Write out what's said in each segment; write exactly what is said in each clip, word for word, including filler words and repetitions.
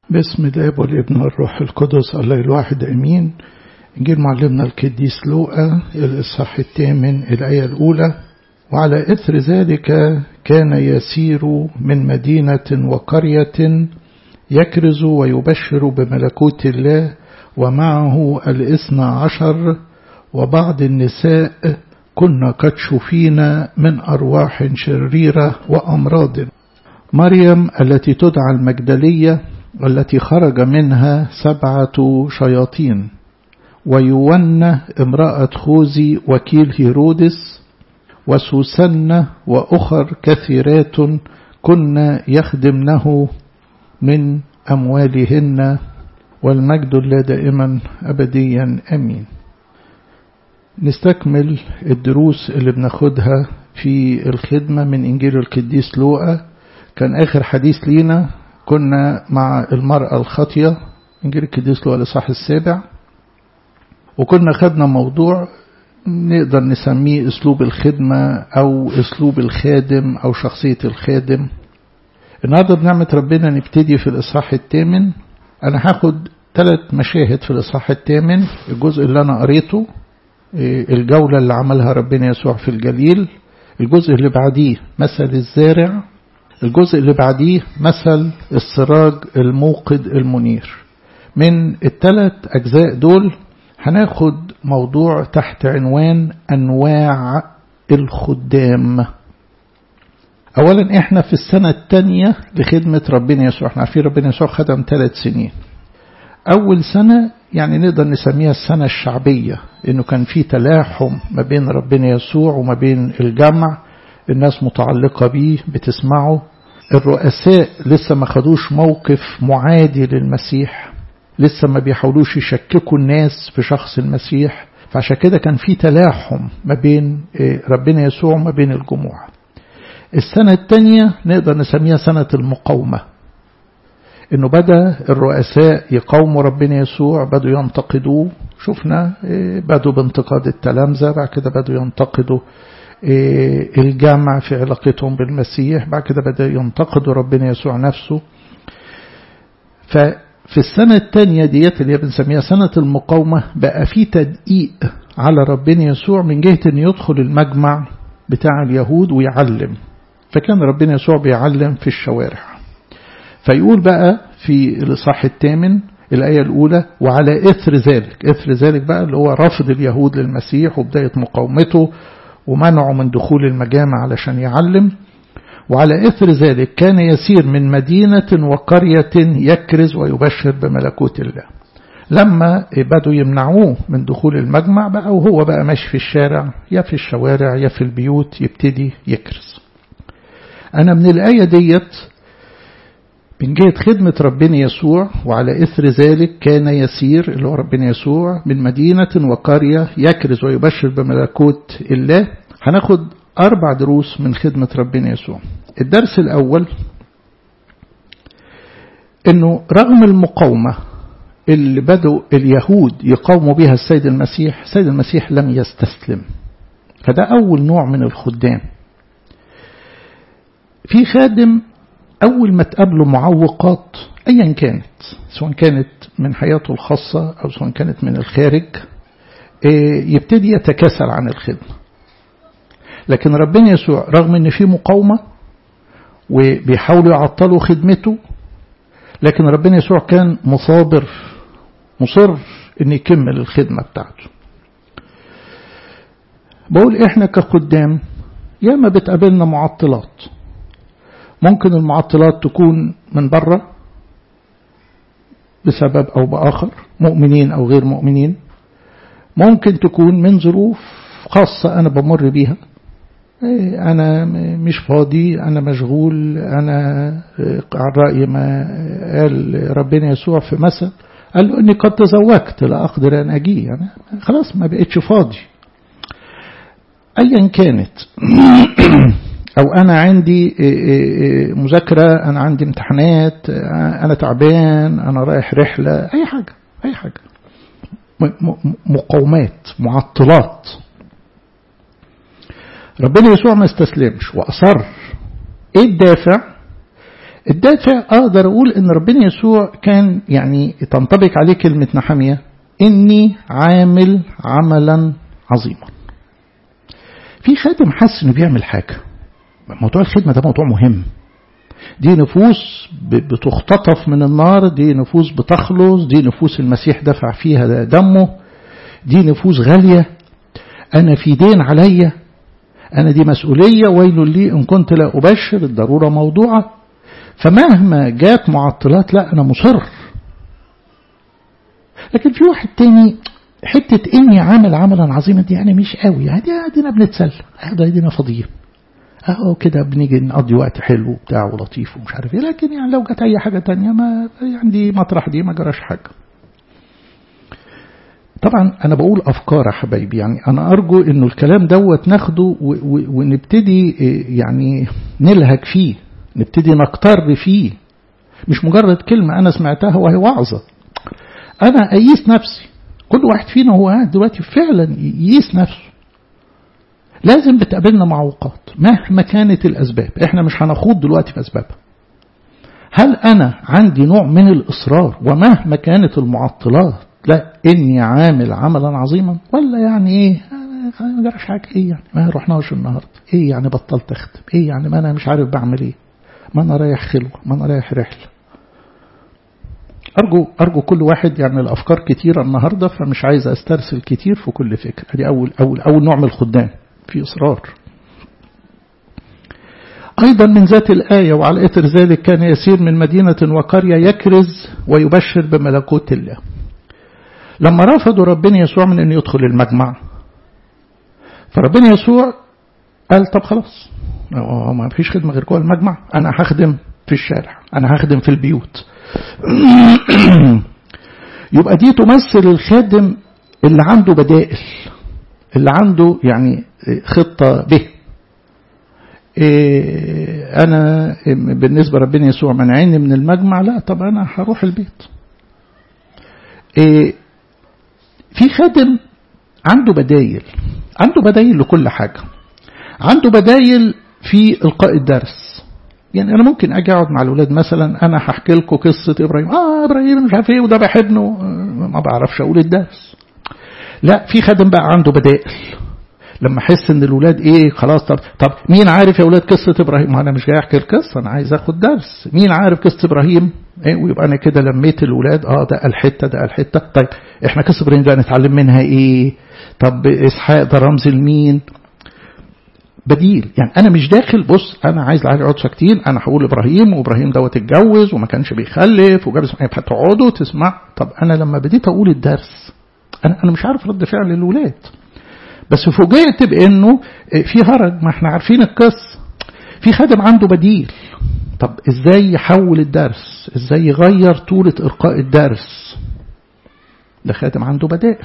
باسم الاب والابن والروح القدس الله الواحد امين. انجيل معلمنا القديس لوقا الاصحاح الثامن الايه الاولى. وعلى اثر ذلك كان يسير من مدينه وقريه يكرز ويبشر بملكوت الله، ومعه الاثنى عشر وبعض النساء كنا قد شفينا من ارواح شريره وامراض. مريم التي تدعى المجدليه التي خرج منها سبعة شياطين، ويونا امرأة خوذي وكيل هيرودس، وسوسنة وأخر كثيرات كنا يخدمنه من أموالهن، والمجد لله دائما أبديا أمين. نستكمل الدروس اللي بناخدها في الخدمة من إنجيل القديس لوقا. كان آخر حديث لينا كنا مع المرأة الخاطية، إنجيل القديس لوقا الإصحاح السابع، وكنا خدنا موضوع نقدر نسميه أسلوب الخدمة أو أسلوب الخادم أو شخصية الخادم. النهاردة بنعمة ربنا نبتدي في الإصحاح الثامن. أنا هاخد ثلاث مشاهد في الإصحاح الثامن: الجزء اللي أنا قريته، الجولة اللي عملها ربنا يسوع في الجليل، الجزء اللي بعديه مثل الزارع، الجزء اللي بعديه مثل السراج الموقد المنير. من الثلاث أجزاء دول هناخد موضوع تحت عنوان أنواع الخدام. أولا احنا في السنة الثانية لخدمة ربنا يسوع. احنا عارفين ربنا يسوع خدم ثلاث سنين. أول سنة يعني نقدر نسميها السنة الشعبية، إنه كان في تلاحم ما بين ربنا يسوع وما بين الجمع، الناس متعلقة بيه بتسمعه. الرؤساء لسه ما خدوش موقف معادي للمسيح، لسه ما بيحاولوش يشككوا الناس في شخص المسيح، فعشان كده كان في تلاحم ما بين ربنا يسوع وما بين الجموع. السنة الثانية نقدر نسميها سنة المقاومة، انه بدأ الرؤساء يقاوموا ربنا يسوع، بدوا ينتقدوه. شفنا بدوا بانتقاد التلامذة، بعد كده بدوا ينتقدوا الجامع في علاقتهم بالمسيح، بعد كده بدأ ينتقدوا ربنا يسوع نفسه. ففي السنة الثانية ديت اللي بنسميها سنة المقاومة بقى في تدقيق على ربنا يسوع من جهة أن يدخل المجمع بتاع اليهود ويعلم. فكان ربنا يسوع بيعلم في الشوارع. فيقول بقى في الإصحاح الثامن الآية الأولى: وعلى إثر ذلك. إثر ذلك بقى اللي هو رفض اليهود للمسيح وبداية مقاومته ومنعه من دخول المجامع علشان يعلم. وعلى إثر ذلك كان يسير من مدينة وقرية يكرز ويبشر بملكوت الله. لما بدوا يمنعوه من دخول المجمع بقى وهو بقى ماشي في الشارع، يا في الشوارع يا في البيوت، يبتدي يكرز. أنا من الآية ديت من جهة خدمة ربنا يسوع، وعلى إثر ذلك كان يسير اللي هو ربنا يسوع من مدينة وقرية يكرز ويبشر بملكوت الله. هناخد أربع دروس من خدمة ربنا يسوع. الدرس الأول إنه رغم المقاومة اللي بدوا اليهود يقاوموا بها السيد المسيح، السيد المسيح لم يستسلم. فده أول نوع من الخدام. في خادم أول ما تقابله معوقات أيا كانت، سواء كانت من حياته الخاصة أو سواء كانت من الخارج، يبتدي يتكاسل عن الخدمة. لكن ربنا يسوع رغم أن في مقاومة وبيحاولوا يعطلوا خدمته، لكن ربنا يسوع كان مصابر مصر أن يكمل الخدمة بتاعته. بقول إحنا كخدام ياما بتقابلنا معطلات. ممكن المعطلات تكون من بره بسبب أو بآخر، مؤمنين أو غير مؤمنين. ممكن تكون من ظروف خاصة أنا بمر بيها، أنا مش فاضي، أنا مشغول، أنا على رأي ما قال ربنا يسوع في مثل، قال له إني قد تزوجت لا أقدر أن أجي، يعني خلاص ما بقتش فاضي. أيا كانت، أو أنا عندي مذاكرة، أنا عندي امتحانات، أنا تعبان، أنا رايح رحلة، أي حاجة أي حاجة مقاومات، معطلات. ربنا يسوع ما استسلمش وأصر. إيه الدافع؟ الدافع أقدر أقول إن ربنا يسوع كان يعني تنطبق عليه كلمة نحمية إني عامل عملا عظيما. في خادم حس إنه بيعمل حاجة. موضوع الخدمة ده موضوع مهم. دي نفوس بتختطف من النار، دي نفوس بتخلص، دي نفوس المسيح دفع فيها دمه، دي نفوس غالية. أنا في دين عليا، أنا دي مسؤولية، ويل لي إن كنت لا أبشر، الضرورة موضوعة. فمهما جات معطلات لا أنا مصر. لكن في واحد تاني حتة إني عامل عملا عظيما دي يعني مش قوي، يعني دينا بنتسلى، دينا فاضيين اهو كده، بنيجي نقضي وقت حلو وبتاع ولطيف ومش عارف ايه. لكن يعني لو جت اي حاجة تانية ما يعني دي مطرح دي ما جراش حاجة. طبعا انا بقول افكار يا حبايبي، يعني انا ارجو انه الكلام دوت ناخده ونبتدي يعني نلهج فيه، نبتدي نقتر فيه، مش مجرد كلمة انا سمعتها وهي وعظة. انا اقيس نفسي، كل واحد فينا هو قاعد دلوقتي فعلا يقيس نفسه. لازم بتقابلنا معوقات مهما كانت الأسباب، احنا مش هنخوض دلوقتي في أسبابها. هل أنا عندي نوع من الإصرار ومهما كانت المعطلات لا إني عامل عملا عظيما، ولا يعني إيه ما جراش حاجة، إيه يعني ما رحناش النهاردة، إيه يعني بطلت أخدم، إيه يعني ما أنا مش عارف بعمل إيه، ما أنا رايح خلوة، ما أنا رايح رحلة. أرجو أرجو كل واحد يعني الأفكار كتيرة النهاردة، فمش عايز أسترسل كتير في كل فكرة. دي أول أول أول نوع من الخدام في إصرار. أيضا من ذات الآية وعلى إثر ذلك كان يسير من مدينة وقرية يكرز ويبشر بملكوت الله. لما رفضوا ربنا يسوع من أن يدخل المجمع، فربنا يسوع قال طب خلاص ما فيش خدمة غير جوه المجمع، أنا هخدم في الشارع، أنا هخدم في البيوت. يبقى دي تمثل الخادم اللي عنده بدائل، اللي عنده يعني خطة به. إيه أنا بالنسبة ربنا يسوع منعني من المجمع، لا طب أنا هروح البيت. إيه في خادم عنده بدايل، عنده بدايل لكل حاجة. عنده بدايل في إلقاء الدرس. يعني أنا ممكن أجي أقعد مع الأولاد مثلا، أنا هحكي لكم قصة إبراهيم، آه إبراهيم مش عارف إيه وده بحبنه، ما بعرفش أقول الدرس. لا، في خادم بقى عنده بدائل. لما احس ان الاولاد ايه خلاص، طب طب مين عارف يا اولاد قصه ابراهيم؟ انا مش جاي احكي القصه، انا عايز اخد درس. مين عارف قصه ابراهيم؟ ايه ويبقى انا كده لميت الاولاد، اه ده الحته ده الحته. طيب احنا قصه ابراهيم ده نتعلم منها ايه؟ طب اسحاق ده رمز لمين؟ بديل. يعني انا مش داخل بص انا عايز العيال يقعدوا ساكتين، انا هقول ابراهيم وابراهيم دوت اتجوز وما كانش بيخلف وجاب اسماعيل، هتقعدوا تسمع. طب انا لما بديت اقول الدرس انا انا مش عارف رد فعل الاولاد، بس فوجئت بانه في هرج، ما احنا عارفين القصه. في خادم عنده بديل. طب ازاي يحول الدرس، ازاي يغير طولة القاء الدرس؟ ده خادم عنده بدائل.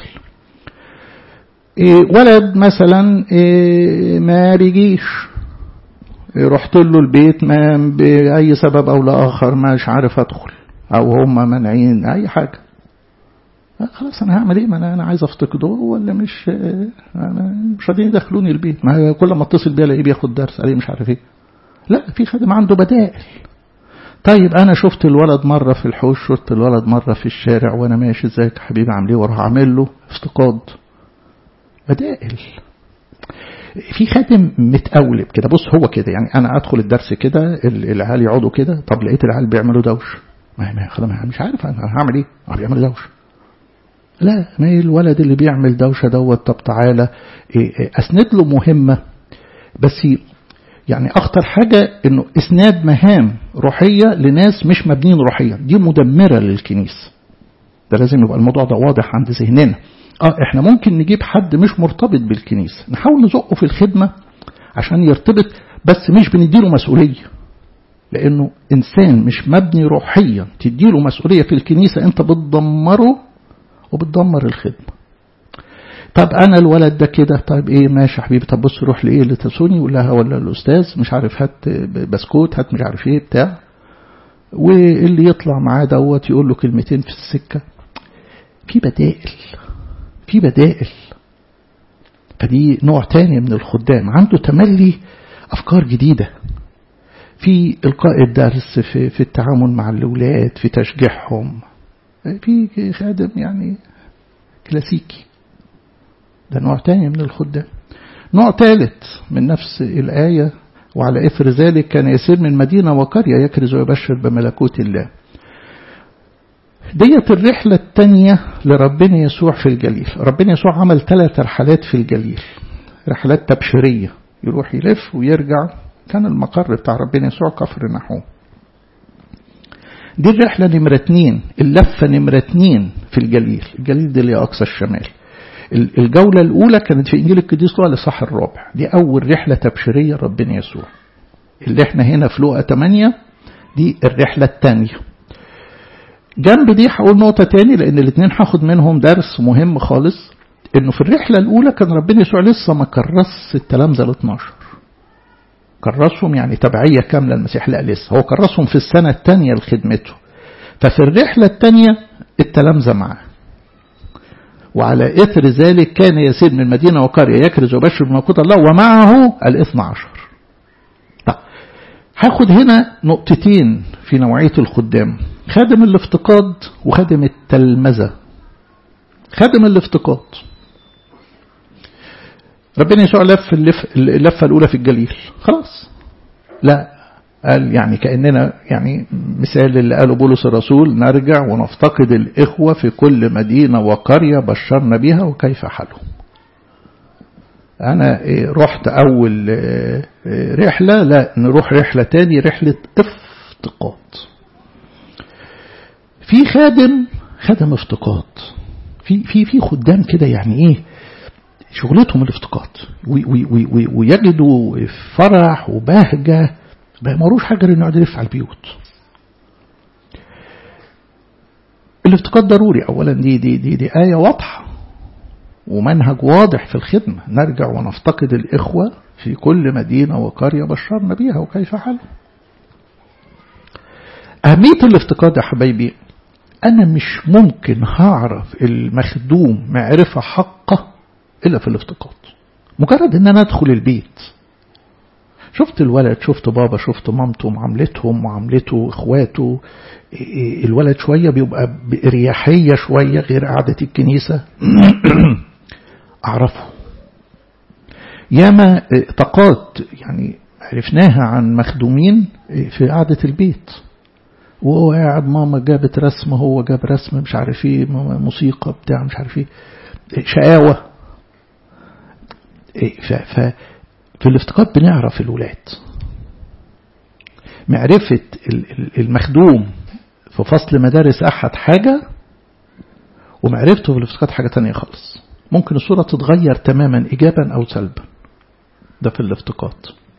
إيه ولد مثلا إيه ما بيجيش، إيه رحت له البيت ما باي سبب او لاخر مش عارف ادخل، او هم منعين اي حاجه. خلاص انا هعمل ايه؟ ما انا انا عايز افتقده ولا مش مش راضيين يدخلوني البيت، ما كل ما اتصل بيه الاقيه بياخد درس عليه مش عارف ايه. لا، في خادم عنده بدائل. طيب انا شفت الولد مره في الحوش، شفت الولد مره في الشارع وانا ماشي، ازيك يا حبيبي عامل ايه، واروح اعمل له افتقاد. بدائل. في خادم متقولب كده، بص هو كده، يعني انا ادخل الدرس كده العيال يقعدوا كده، طب لقيت العيال بيعملوا دوش، ما خلاص مش عارف انا هعمل ايه، هو بيعمل دوش. لا، ما الولد اللي بيعمل دوشة دوت، طب تعالى أسند له مهمة. بس يعني أخطر حاجة إنه إسناد مهام روحية لناس مش مبنين روحيا، دي مدمرة للكنيسة. ده لازم يبقى الموضوع ده واضح عند ذهننا. آه إحنا ممكن نجيب حد مش مرتبط بالكنيسة، نحاول نزقه في الخدمة عشان يرتبط، بس مش بنديله مسؤولية، لأنه إنسان مش مبني روحيا تديله مسؤولية في الكنيسة أنت بتدمره وبتدمر الخدمة. طب أنا الولد ده كده، طيب إيه ماشي يا حبيبي، طب بص روح لإيه اللي تسوني يقول لها ولا الأستاذ مش عارف هات بسكوت هات مش عارف إيه بتاع، واللي يطلع معاه دوت يقول له كلمتين في السكة. في بدائل، في بدائل. فدي نوع تاني من الخدام عنده تملي أفكار جديدة. في إلقاء الدرس، في, في التعامل مع الأولاد، في تشجيعهم، في خادم يعني كلاسيكي. ده نوع تاني من الخدام. نوع ثالث من نفس الآية، وعلى إثر ذلك كان يسير من مدينة وقرية يكرز ويبشر بملكوت الله. ديت الرحلة الثانية لربنا يسوع في الجليل. ربنا يسوع عمل ثلاث رحلات في الجليل، رحلات تبشيرية، يروح يلف ويرجع. كان المقر بتاع ربنا يسوع كفر نحوم. دي الرحلة نمرة اتنين، اللفة نمرة اتنين في الجليل. الجليل دي اللي أقصى الشمال. الجولة الأولى كانت في إنجيل القديس لوقا الإصحاح الرابع، دي أول رحلة تبشيرية ربنا يسوع. اللي احنا هنا في لوقا ثمانية دي الرحلة الثانية. جنب دي هقول نقطة تاني، لأن الاثنين هاخد منهم درس مهم خالص. إنه في الرحلة الأولى كان ربنا يسوع لسه ما كرس التلامذة الاثناشر، كرسهم يعني تبعية كاملة المسيح، لا لسه، هو كرسهم في السنة الثانية لخدمته. ففي الرحلة الثانية التلامذة معاه، وعلى إثر ذلك كان يسير من مدينة وقرية يكرز ويبشر بملكوت الله ومعه الاثنى عشر. طيب هاخد هنا نقطتين في نوعية الخدام، خادم الافتقاد وخادم التلمذة. خادم الافتقاد ربنا يسوع لف اللفة الأولى في الجليل، خلاص لا قال يعني كأننا يعني مثال اللي قاله بولس الرسول، نرجع ونفتقد الإخوة في كل مدينة وقرية بشرنا بها وكيف حالهم. أنا رحت أول رحلة، لا نروح رحلة تاني، رحلة افتقاد. في خادم خادم افتقاد، في في في خدام كده يعني ايه شغلتهم الافتقاد، ويجدوا فرح وبهجة، ما مروش حاجة انه يقعد يلف على البيوت. الافتقاد ضروري اولا، دي دي دي دي آية واضحة ومنهج واضح في الخدمة، نرجع ونفتقد الإخوة في كل مدينة وقرية بشرنا بيها وكيف حالهم. أهمية الافتقاد يا حبايبي، أنا مش ممكن هعرف المخدوم معرفة حقه إلا في الافتقاد. مجرد أن أنا أدخل البيت، شفت الولد، شفت بابا، شفت مامته، معاملتهم معاملته إخواته، الولد شوية بيبقى بإريحية شوية غير قعدة الكنيسة أعرفه. ياما طاقات يعني عرفناها عن مخدومين في قعدة البيت، وهو قاعد ماما جابت رسم، هو جاب رسم مش عارف ايه، موسيقى بتاع مش عارف ايه، شقاوة. ففي الافتقاد بنعرف الولاد. معرفة المخدوم في فصل مدارس أحد حاجة، ومعرفته في الافتقاد حاجة تانية خالص. ممكن الصورة تتغير تماما إيجابا أو سلبا، ده في الافتقاد.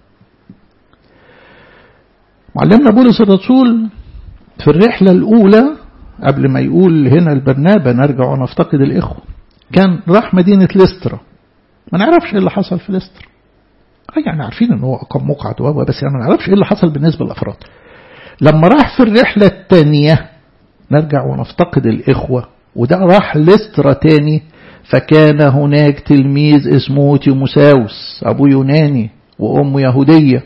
معلمنا بولس الرسول في الرحلة الأولى قبل ما يقول هنا البرنابة نرجع ونفتقد الإخوة، كان راح مدينة ليسترا. ما نعرفش إيه اللي حصل في ليسترا، يعني عارفين أنه أقام مقعد وابا، بس يعني ما نعرفش إيه اللي حصل بالنسبة للأفراد. لما راح في الرحلة الثانية نرجع ونفتقد الإخوة، وده راح ليسترا تاني، فكان هناك تلميذ اسمه تيموساوس، أبو يوناني وأم يهودية.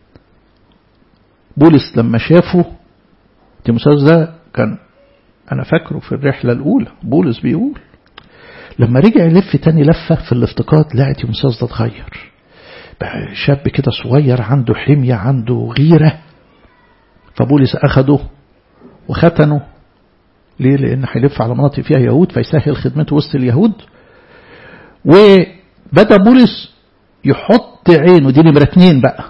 بولس لما شافه، تيموساوس ده كان أنا فاكره في الرحلة الأولى، بولس بيقول لما رجع يلف تاني لفة في الافتقاد لقى تيموساوس ده اتغير، بقى شاب كده صغير عنده حمية عنده غيرة. فبولس أخده وختنه. ليه؟ لأن هيلف على مناطق فيها يهود فيسهل خدمته وسط اليهود. وبدأ بولس يحط عينه، دي نمرة اتنين بقى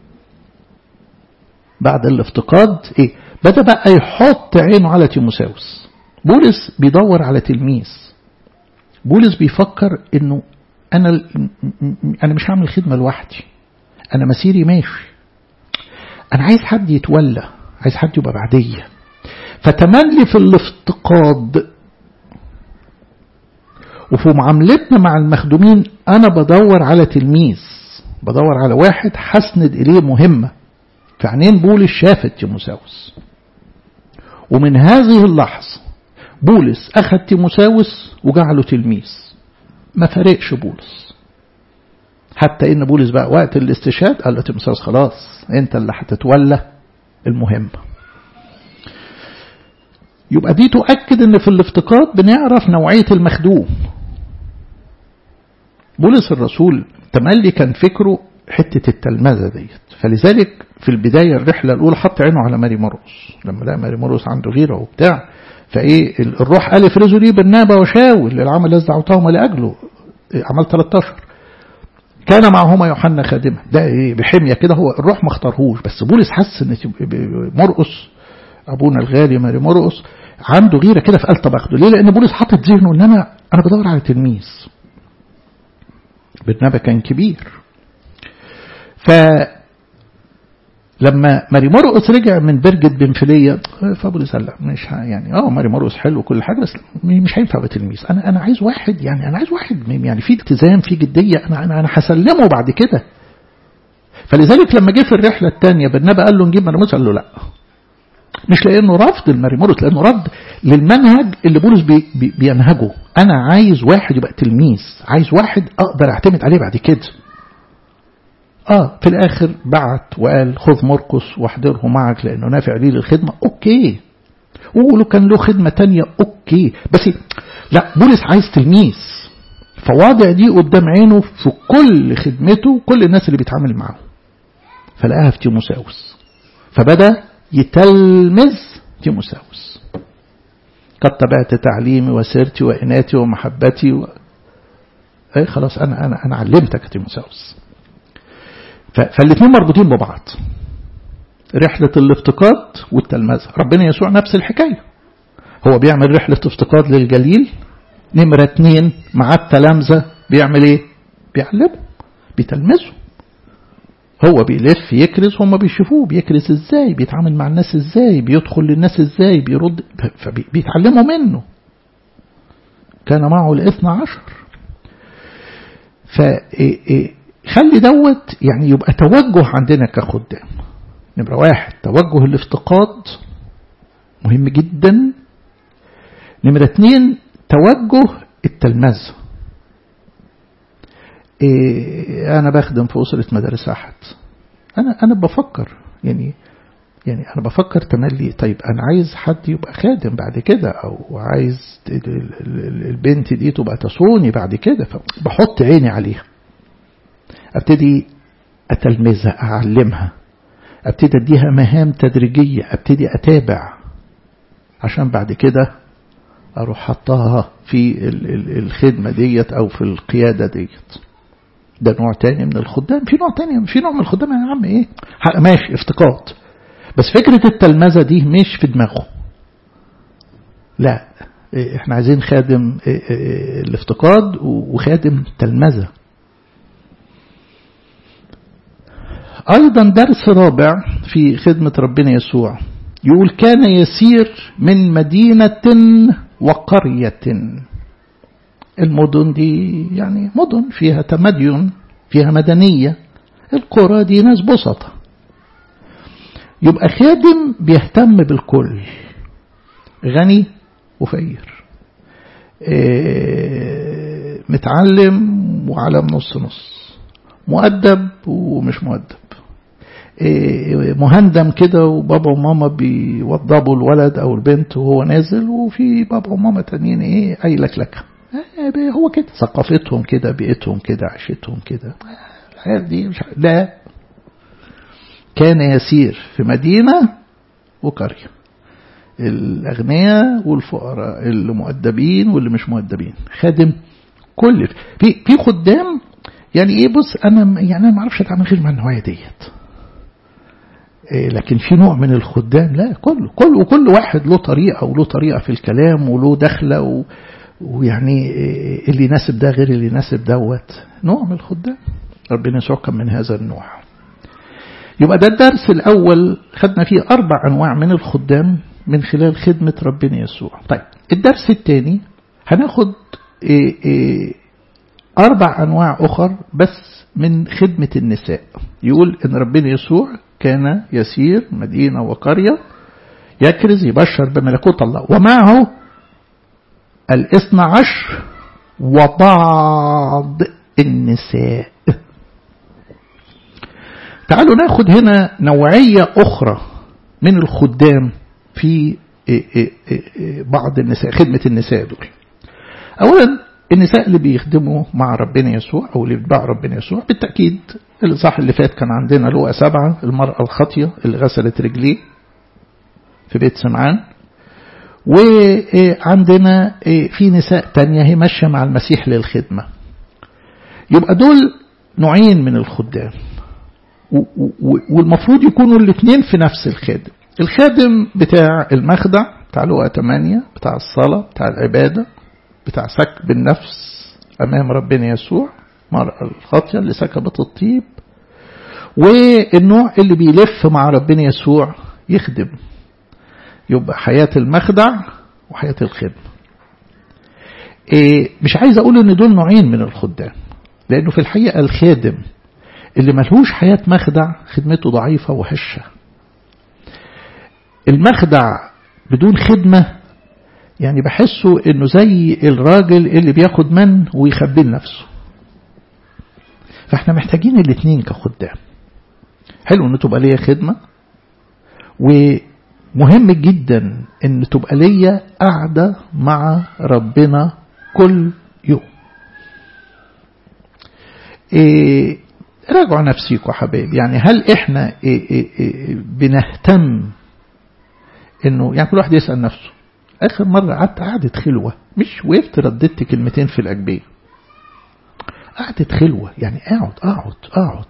بعد الافتقاد، ايه بدأ بقى يحط عينه على تيموساوس. بولس بيدور على تلميذ. بولس بيفكر انه انا انا مش هعمل خدمة لوحدي، انا مسيري ماشي، انا عايز حد يتولى، عايز حد يبقى بعدية. فتملي في الافتقاد وفي معاملتنا مع المخدومين انا بدور على تلميذ، بدور على واحد حسند اليه مهمة. في عينين بولس شافت تيموساوس، ومن هذه اللحظة بولس أخذ تيموساوس وجعله تلميذ. ما فرقش بولس، حتى إن بولس بقى وقت الاستشهاد قال له تيموثاوس خلاص أنت اللي هتتولى المهمة. يبقى دي تؤكد إن في الافتقاد بنعرف نوعية المخدوم. بولس الرسول تملي كان فكره حتة التلمذة ديت، فلذلك في البداية الرحلة الأولى حط عينه على ماري مرقس، لما لقى ماري مرقس عنده غيرة وبتاع، فإيه الروح قال افرزوا لي برنابا وشاول للعمل الذي دعوتهما لأجله، عمل ثلاثة عشر. كان معهما يوحنا خادمة، ده إيه بحمية كده، هو الروح ما اختارهوش، بس بولس حس إن مرقس أبونا الغالي ماري مرقس عنده غيرة كده، فقال طب أخده. ليه؟ لأن بولس حاطط ذهنه إن أنا أنا بدور على تلميذ. برنابا كان كبير. فلما ماري مرقس رجع من برجة بنفلية فبولس قال لا مش يعني اه ماري مرقس حلو وكل حاجة، بس مش هينفع بتلميذ. انا انا عايز واحد يعني انا عايز واحد يعني في التزام في جدية، انا انا انا هسلمه بعد كده. فلذلك لما جه في الرحلة الثانية برنابا قال له نجيب ماري مرقس، قال له لا، مش لانه رفض الماري مرقس، لانه رد للمنهج اللي بولس بي بي بينهجه. انا عايز واحد يبقى تلميذ، عايز واحد اقدر اعتمد عليه بعد كده. اه في الاخر بعت وقال خذ مرقس واحضره معك لانه نافع لي للخدمة. اوكي، وقولوا كان له خدمة تانية اوكي، بس لا بولس عايز تلميذ، فواضع دي قدام عينه في كل خدمته كل الناس اللي بيتعامل معه، فلقاها في تيموثاوس، فبدأ يتلمذ تيموثاوس. قد تبعت تعليمي وسيرتي وإناتي ومحبتي و... اي خلاص انا انا انا علمتك يا تيموثاوس. فالاثنين مربوطين ببعض، رحلة الافتقاد والتلمذة. ربنا يسوع نفس الحكاية، هو بيعمل رحلة افتقاد للجليل، نمرة اتنين مع التلامذة بيعمل ايه؟ بيعلمه بيتلمذه. هو بيلف يكرز، هم بيشوفوه بيكرز ازاي، بيتعامل مع الناس ازاي، بيدخل للناس ازاي، بيرد، فبيتعلموا منه. كان معه الاثنى عشر. فخلي دوت يعني يبقى توجه عندنا كخدام. نمرة واحد توجه الافتقاد مهم جدا. نمرة اتنين توجه التلمذة. إيه أنا بخدم في أسرة مدارس أحد، أنا أنا بفكر يعني يعني أنا بفكر تملي، طيب أنا عايز حد يبقى خادم بعد كده، أو عايز البنت دي تبقى تصوني بعد كده، فبحط عيني عليها، أبتدي أتلمذها، أعلمها، أبتدي أديها مهام تدريجية، أبتدي أتابع، عشان بعد كده أروح حطها في الخدمة ديت أو في القيادة ديت. ده نوع تاني من الخدام. في نوع تاني، في نوع من الخدام يا عم ايه ماشي افتقاد، بس فكرة التلمذة دي مش في دماغه. لا، احنا عايزين خادم الافتقاد وخادم تلمذة. ايضا درس رابع في خدمة ربنا يسوع يقول كان يسير من مدينة وقرية. المدن دي يعني مدن فيها تمدن، فيها مدنية. القرى دي ناس بسطة. يبقى خادم بيهتم بالكل، غني وفقير، إيه متعلم وعلم نص نص، مؤدب ومش مؤدب، إيه مهندم كده وبابا وماما بيوضبوا الولد او البنت وهو نازل، وفي بابا وماما تانيين ايه اي لك لك. هو كده ثقافتهم كده، بيئتهم كده، عيشتهم كده. الحياة دي مش لا، كان يسير في مدينة وقرية، الأغنياء والفقراء، اللي مؤدبين واللي مش مؤدبين، خادم كل في في خدام يعني ايه. بص انا يعني انا ما اعرفش اتعامل غير مع النوعيه ديت، إيه لكن في نوع من الخدام لا، كله كل وكل واحد له طريقه وله طريقه في الكلام وله دخله و ويعني اللي يناسب ده غير اللي يناسب دوت. نوع من الخدام ربنا يسوع كان من هذا النوع. يبقى ده الدرس الأول، خدنا فيه أربع أنواع من الخدام من خلال خدمة ربنا يسوع. طيب الدرس الثاني هناخد إيه إيه أربع أنواع أخر بس من خدمة النساء. يقول إن ربنا يسوع كان يسير مدينة وقرية، يكرز يبشر بملكوت الله، ومعه الاثنى عشر وبعض النساء. تعالوا ناخد هنا نوعية أخرى من الخدام في بعض النساء، خدمة النساء دول. أولا النساء اللي بيخدموا مع ربنا يسوع أو اللي بيتبعوا ربنا يسوع، بالتأكيد الإصحاح اللي فات كان عندنا لوقا سبعة، المرأة الخاطية اللي غسلت رجليه في بيت سمعان. وعندنا في نساء تانية هي ماشية مع المسيح للخدمة. يبقى دول نوعين من الخدام، والمفروض يكونوا الاثنين في نفس الخادم. الخادم بتاع المخدع بتاع لوقا ثمانية، بتاع الصلاة، بتاع العبادة، بتاع سكب النفس أمام ربنا يسوع، المرأة الخاطية اللي سكبت الطيب. والنوع اللي بيلف مع ربنا يسوع يخدم، يبقى حياة المخدع وحياة الخدمة. إيه مش عايز أقول إن دول نوعين من الخدام، لأنه في الحقيقة الخادم اللي ملهوش حياة مخدع خدمته ضعيفة وهشة. المخدع بدون خدمة يعني بحسه إنه زي الراجل اللي بياخد من ويخبي نفسه. فإحنا محتاجين الاثنين كخدام. حلو إن تبقى ليا خدمة، ومهم جدا إن تبقى ليا قاعدة مع ربنا كل يوم. إيه راجعوا نفسيكم يا حبايبي، يعني هل إحنا إيه إيه إيه بنهتم إنه يعني كل واحد يسأل نفسه، آخر مرة قعدت قعدة خلوة، مش وقفت رددت كلمتين في الأجبية، قعدة خلوة يعني أقعد أقعد أقعد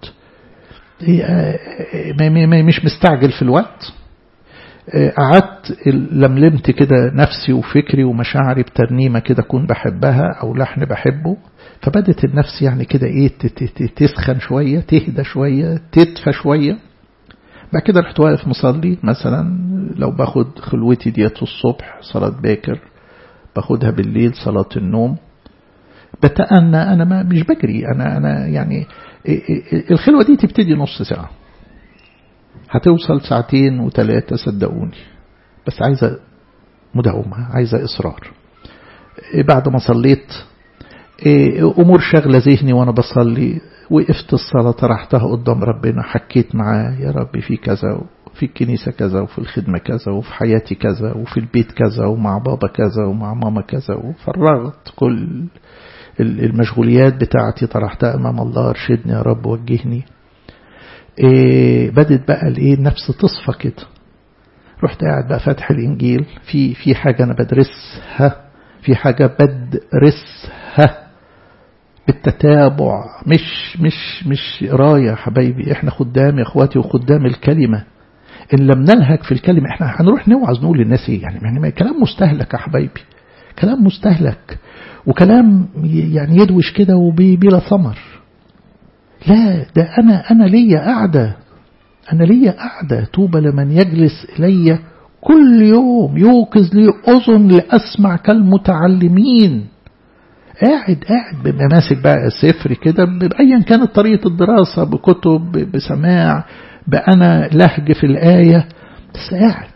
إيه مش مستعجل في الوقت، قعدت لملمت كده نفسي وفكري ومشاعري بترنيمة كده أكون بحبها أو لحن بحبه، فبدت النفس يعني كده إيه تسخن شوية، تهدى شوية، تدفى شوية. بعد كده رحت واقف مصلي، مثلا لو باخد خلوتي ديت الصبح صلاة باكر، باخدها بالليل صلاة النوم، بتأنى أنا ما مش بجري، أنا أنا يعني الخلوة دي تبتدي نص ساعة هتوصل ساعتين وثلاثة صدقوني، بس عايزة مداومة، عايزة إصرار. بعد ما صليت أمور شغلة ذهني وأنا بصلي، وقفت الصلاة طرحتها قدام ربنا، حكيت معاه يا ربي في كذا، وفي الكنيسة كذا، وفي الخدمة كذا، وفي حياتي كذا، وفي البيت كذا، ومع بابا كذا، ومع ماما كذا، وفرغت كل المشغوليات بتاعتي طرحتها أمام الله. ارشدني يا رب، وجهني. إيه بدت بقى الايه النفس تصفى كده. رحت قاعد بقى فاتح الإنجيل، في في حاجة أنا بدرسها، في حاجة بدرسها بالتتابع، مش مش مش قرايه يا حبايبي. احنا خدام يا اخواتي وخدام الكلمة. ان لم نلهك في الكلمة احنا هنروح نوعظ نقول للناس ايه يعني؟ يعني كلام مستهلك يا حبايبي، كلام مستهلك، وكلام يعني يدوش كده وبلا ثمر. لا، ده انا انا ليا قاعدة، انا ليا قاعدة. طوبى لمن يجلس الي كل يوم، يوقظ لي اذن لاسمع كالمتعلمين. قاعد قاعد ماسك بقى السفر كده، بأيا كانت طريقة الدراسة، بكتب، بسماع، بأنا لهج في الآية، بس قاعد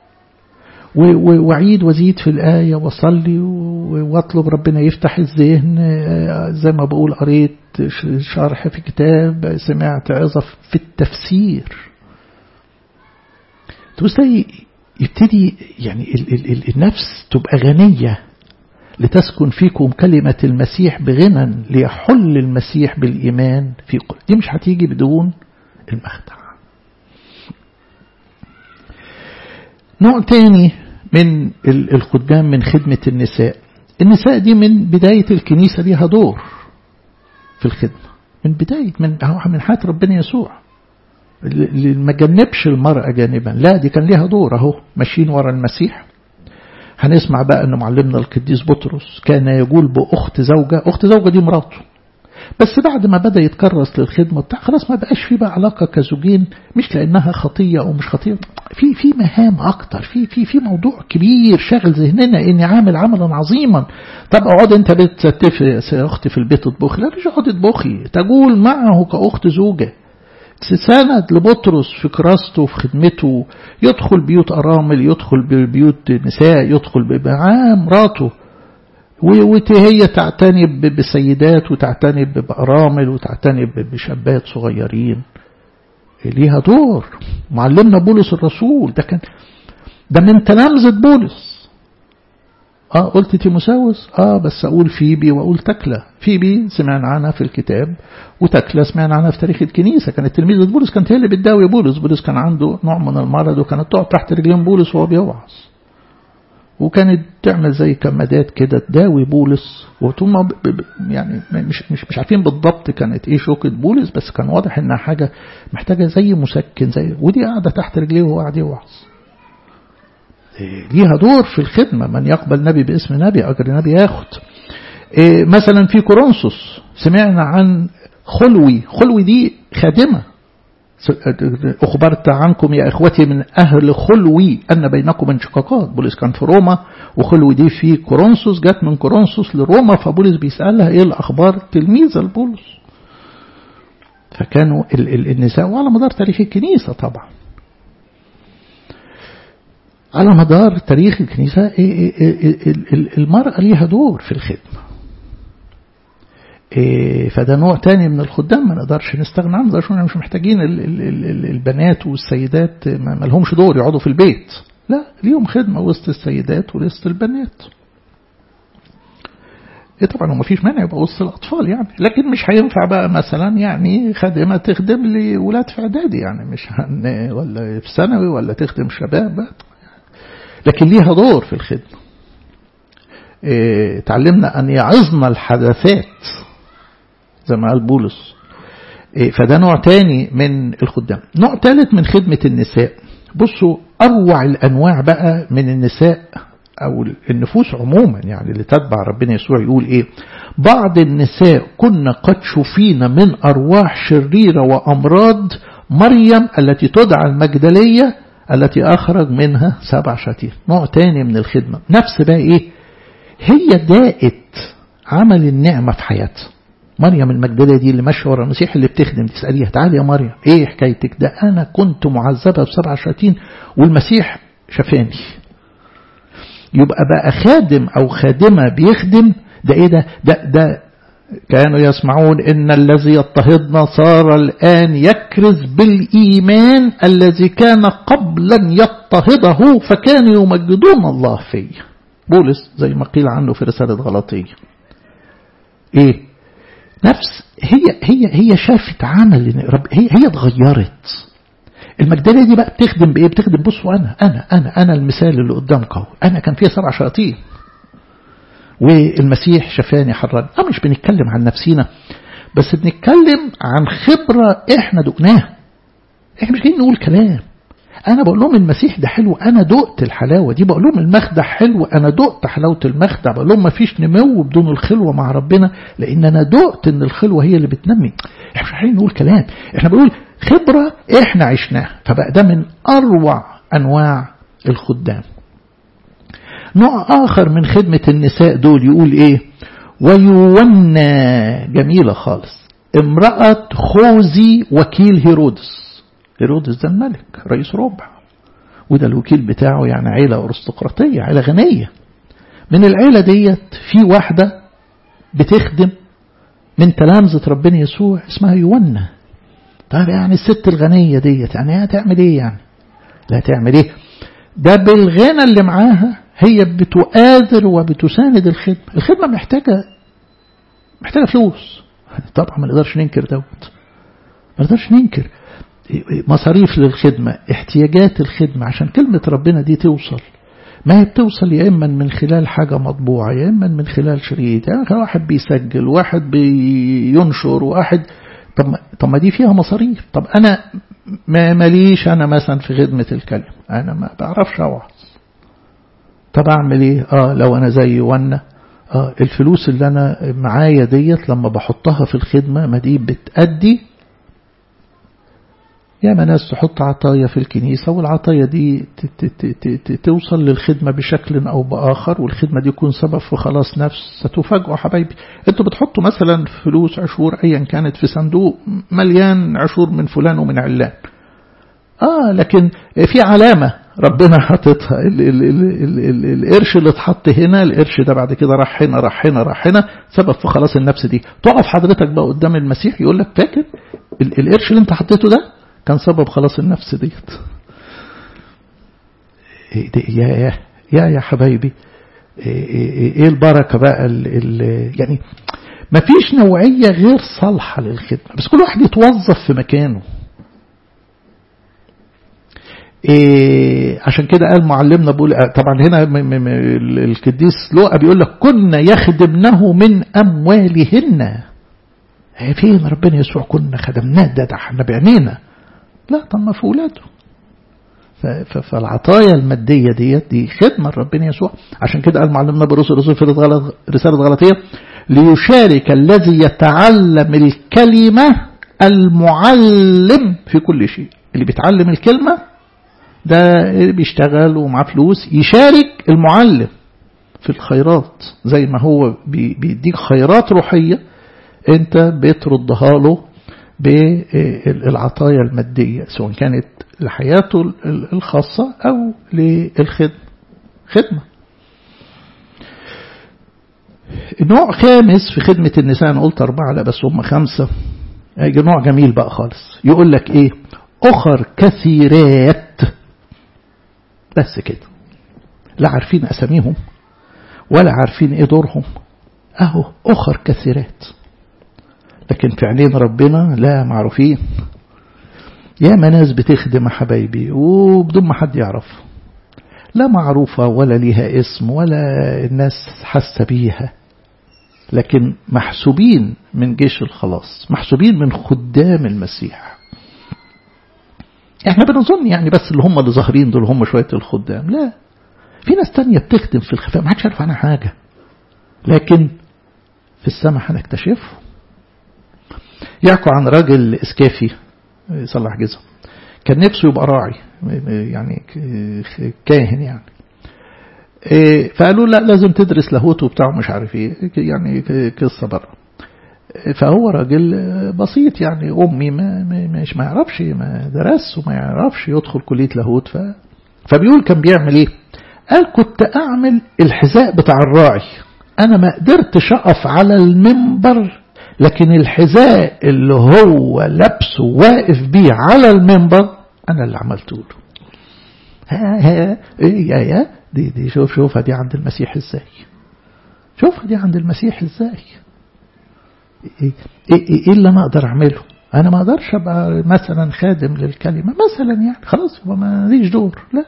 وعيد وزيد في الآية، وصلي واطلب ربنا يفتح الذهن. زي ما بقول قريت شرح في كتاب، سمعت عظة في التفسير. تبصي يبتدي يعني النفس تبقى غنية. لتسكن فيكم كلمة المسيح بغنى ليحل المسيح بالإيمان في قلوبكم. دي مش هتيجي بدون المخدع. نوع تاني من الخدام من خدمة النساء. النساء دي من بداية الكنيسة ليها دور في الخدمة، من بداية من من حياة ربنا يسوع. اللي ما جنبش المرأة جانبا، لا دي كان ليها دور اهو، ماشيين ورا المسيح. هنسمع بقى أن معلمنا القديس بطرس كان يقول بأخت زوجة، أخت زوجة دي مراته، بس بعد ما بدأ يتكرس للخدمة بتاع خلاص ما بقاش في بقى علاقة كزوجين، مش لأنها خطية أو مش خطية، في في مهام أكتر، في في في موضوع كبير شاغل ذهننا إني عامل عملا عظيما. طب اقعد أنت بتستفي أختي في البيت تطبخي؟ لا مش اقعد اطبخي، تقول معه كأخت زوجة. سند لبطرس في كراسته في خدمته، يدخل بيوت أرامل، يدخل ببيوت نساء، يدخل بمعاه مراته، وهي تعتني بسيدات وتعتني بأرامل وتعتني بشابات صغيرين. ليها دور. معلمنا بولس الرسول ده كان ده من تلامذة بولس. اه قلت تيموساوس، اه بس اقول فيبي واقول تكلة. فيبي سمعنا عنها في الكتاب، وتكلة سمعنا عنها في تاريخ الكنيسة. كانت تلميذة بولس، كانت هي اللي بتداوي بولس. بولس كان عنده نوع من المرض، وكانت تقعد تحت رجلين بولس وهو بيوعظ، وكانت تعمل زي كمادات كده تداوي بولس. وثم يعني مش مش مش عارفين بالضبط كانت ايه شوكة بولس، بس كان واضح انها حاجة محتاجة زي مسكن، زي ودي قاعدة تحت رجليه وهو قاعد يوعظ. ليها دور في الخدمة. من يقبل نبي باسم نبي أجر نبي ياخد. إيه مثلا في كورنثوس سمعنا عن خلوي. خلوي دي خادمة. أخبرت عنكم يا إخوتي من أهل خلوي أن بينكم انشقاقات. بولس كان في روما، وخلوي دي في كورنثوس، جت من كورنثوس لروما، فبولس بيسألها إيه الأخبار، تلميذة لبولس. فكانوا النساء، وعلى مدار تاريخ الكنيسة طبعا، على مدار تاريخ الكنيسة المرأة ليها دور في الخدمة. فده نوع تاني من الخدام ما نقدرش نستغنى عنه. ده مش محتاجين البنات والسيدات ما لهمش دور يقعدوا في البيت، لا ليهم خدمة وسط السيدات ووسط البنات. طبعا وما فيش مانع يبقى وسط الأطفال يعني، لكن مش هينفع بقى مثلا يعني خادمة تخدم لولاد في إعدادي يعني، مش هن ولا في ثانوي ولا تخدم شباب بقى. لكن ليها دور في الخدمة. إيه تعلمنا أن يعظنا الحدثات زي ما قال بولس. إيه فده نوع تاني من الخدام. نوع ثالث من خدمة النساء. بصوا أروع الأنواع بقى من النساء أو النفوس عموما يعني اللي تتبع ربنا يسوع. يقول إيه؟ بعض النساء كنا قد شفينا من أرواح شريرة وأمراض مريم التي تدعى المجدلية التي أخرج منها سبع شياطين. نوع تاني من الخدمة. نفس بقى إيه؟ هي دائت عمل النعمة في حياتها. مريم المجدلية دي اللي ماشية ورا المسيح اللي بتخدم، تسأليها تعالي يا مريم إيه حكايتك؟ ده أنا كنت معذبة بسبع شياطين والمسيح شفاني. يبقى بقى خادم أو خادمة بيخدم. ده إيه ده؟ ده ده كانوا يسمعون إن الذي يضطهدنا صار الآن يكرز بالإيمان الذي كان قبلا يضطهده فكانوا يمجدون الله فيه. بولس زي ما قيل عنه في رسالة غلاطية. إيه نفس هي هي هي شافت عمل رب، هي هي اتغيرت. المجدلية دي بقى بتخدم بإيه؟ بتخدم بصوا أنا أنا أنا أنا المثال اللي قدامكم. أنا كان فيها سبع شياطين والمسيح شفاني حراني. أه مش بنتكلم عن نفسينا بس بنتكلم عن خبرة إحنا دقناها. إحنا مش جايين نقول كلام. أنا بقول لهم المسيح ده حلو، أنا دقت الحلاوة دي. بقول لهم المخدع حلو، أنا دقت حلاوة المخدع. بقول لهم ما فيش نمو بدون الخلوة مع ربنا، لأن أنا دقت إن الخلوة هي اللي بتنمي. إحنا مش عايزين نقول كلام، إحنا بنقول خبرة إحنا عشناها. فبقى ده من أروع أنواع الخدام. نوع آخر من خدمة النساء دول يقول إيه؟ ويونا جميلة خالص. امرأة خوذي وكيل هيرودس. هيرودس ده الملك رئيس ربع، وده الوكيل بتاعه يعني عيلة أرستقراطية، عيلة غنية. من العيلة ديت في واحدة بتخدم من تلامذة ربنا يسوع اسمها يونا. طيب يعني الست الغنية ديت يعني هتعمل ايه يعني؟ لا تعمل ايه؟ ده بالغنى اللي معاها هي بتؤازر وبتساند الخدمة. الخدمة محتاجة محتاجة فلوس طبعا، ما نقدرش ننكر دوت، ما نقدرش ننكر مصاريف للخدمة، احتياجات الخدمة عشان كلمة ربنا دي توصل. ما هي بتوصل يا إما من خلال حاجة مطبوعة، يا إما من خلال شريط، يعني واحد بيسجل، واحد بينشر، واحد طب طب ما دي فيها مصاريف. طب أنا ما ماليش أنا مثلا في خدمة الكلمة، أنا ما بعرفش أوعظ. طب أعمل إيه؟ آه لو أنا زي وانا آه الفلوس اللي أنا معايا ديت لما بحطها في الخدمة ما دي بتأدي. يا ما ناس تحط عطايا في الكنيسة والعطايا دي توصل للخدمة بشكل أو بآخر، والخدمة دي يكون سبب في خلاص نفس. ستفاجئوا حبايبي انتوا بتحطوا مثلا فلوس عشور أيا كانت في صندوق مليان عشور من فلان ومن علان، آه لكن في علامة ربنا حطتها. القرش اللي اتحط هنا، القرش ده بعد كده راح هنا راح هنا راح هنا، سبب في خلاص النفس دي. تقف حضرتك بقى قدام المسيح يقول لك فاكر القرش اللي انت حطيته ده كان سبب خلاص النفس ديت. يا يا يا يا حبايبي، ايه البركة بقى ال ال يعني ما فيش نوعية غير صالحة للخدمة، بس كل واحد يتوظف في مكانه. إيه عشان كده قال معلمنا بيقول، طبعا هنا القديس لوقا بيقول لك كنا يخدمنه من أموالهن. فين ربنا يسوع كنا خدمناه؟ ده ده احنا بعينينا. لا، طب ما في ولاده. فالعطايا المادية ديت دي خدمة ربنا يسوع. عشان كده قال معلمنا برسول رسول في رسالة غلطية ليشارك الذي يتعلم الكلمة المعلم في كل شيء. اللي بيتعلم الكلمة ده بيشتغل ومعاه فلوس، يشارك المعلم في الخيرات. زي ما هو بيديك خيرات روحية، انت بتردها له بالعطايا المادية، سواء كانت لحياته الخاصة أو للخدمة. خدمة. نوع خامس في خدمة النساء، أنا قلت أربعة لا بس هم خمسة. هيجي نوع جميل بقى خالص، يقول لك إيه؟ أخر كثيرات. بس كده، لا عارفين أساميهم ولا عارفين إيه دورهم، أهو أخر كثيرات، لكن في عينين ربنا لا معروفين. يا ناس بتخدم حبايبي وبدون ما حد يعرف، لا معروفة ولا ليها اسم ولا الناس حاسة بيها، لكن محسوبين من جيش الخلاص، محسوبين من خدام المسيح. احنا بنظن يعني بس اللي هم اللي ظاهرين دول هم شوية الخدام، لا، في ناس تانية بتخدم في الخفاء ما حدش عارف عنها حاجة، لكن في السماء هنكتشفه. يحكوا عن راجل اسكافي يصلح جزم، كان نفسه يبقى راعي يعني كاهن يعني، فقالوا لا لازم تدرس لاهوت وبتاع مش عارف ايه يعني قصه بره. فهو راجل بسيط يعني امي ما مش ما يعرفش، ما درس وما يعرفش يدخل كليه لاهوت. ف فبيقول كان بيعمل ايه؟ قال كنت اعمل الحذاء بتاع الراعي، انا ما قدرتش اقف على المنبر، لكن الحذاء اللي هو لابسه واقف بيه على المنبر أنا اللي عملته له. ها ها إيه يا يا دي دي شوف شوفها دي عند المسيح إزاي، شوفها دي عند المسيح إزاي. إيه, إيه, إيه اللي أنا أقدر أعمله؟ أنا ما أقدرش أبقى مثلا خادم للكلمة مثلا يعني خلاص ما ليش دور، لا.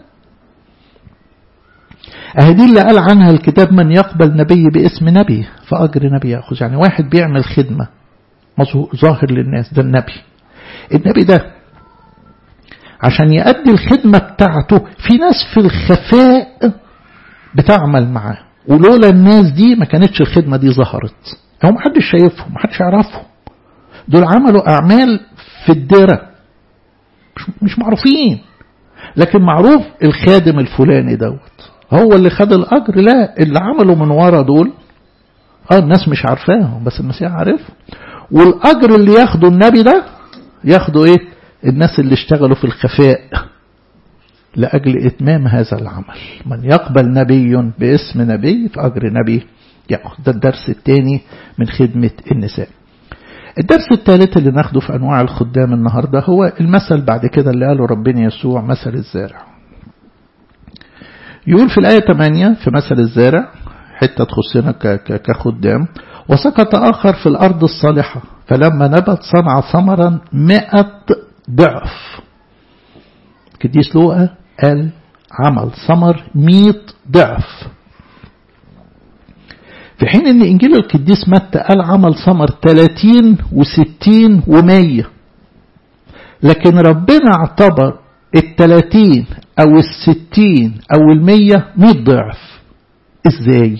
أهدي اللي قال عنها الكتاب من يقبل نبي باسم نبي فأجر نبي يأخذ. يعني واحد بيعمل خدمة ظاهر للناس، ده النبي. النبي ده عشان يؤدي الخدمة بتاعته في ناس في الخفاء بتعمل معاه، ولولا الناس دي ما كانتش الخدمة دي ظهرت. هو ما حدش شايفهم، ما حدش يعرفهم، دول عملوا أعمال في الديرة مش, مش معروفين، لكن معروف الخادم الفلاني دوت هو اللي خد الأجر. لا، اللي عملوا من ورا دول اه الناس مش عارفاهم بس المسيح عارفهم. والأجر اللي ياخده النبي ده ياخده ايه؟ الناس اللي اشتغلوا في الخفاء لأجل إتمام هذا العمل. من يقبل نبي باسم نبي فأجر نبي يأخذ. ده الدرس الثاني من خدمة النساء. الدرس الثالث اللي ناخده في أنواع الخدام النهاردة هو المثل بعد كده اللي قاله ربنا يسوع، مثل الزارع. يقول في الآية ثمانية في مثل الزارع حتة تخصنا كخدام: وسقط آخر في الأرض الصالحة فلما نبت صنع ثمرا مئة ضعف. القديس لوقا قال عمل ثمر مئة ضعف، في حين ان انجيل القديس متى قال عمل ثمر ثلاثين وستين ومية. لكن ربنا اعتبر الثلاثين او الستين او المية مئة ضعف. ازاي؟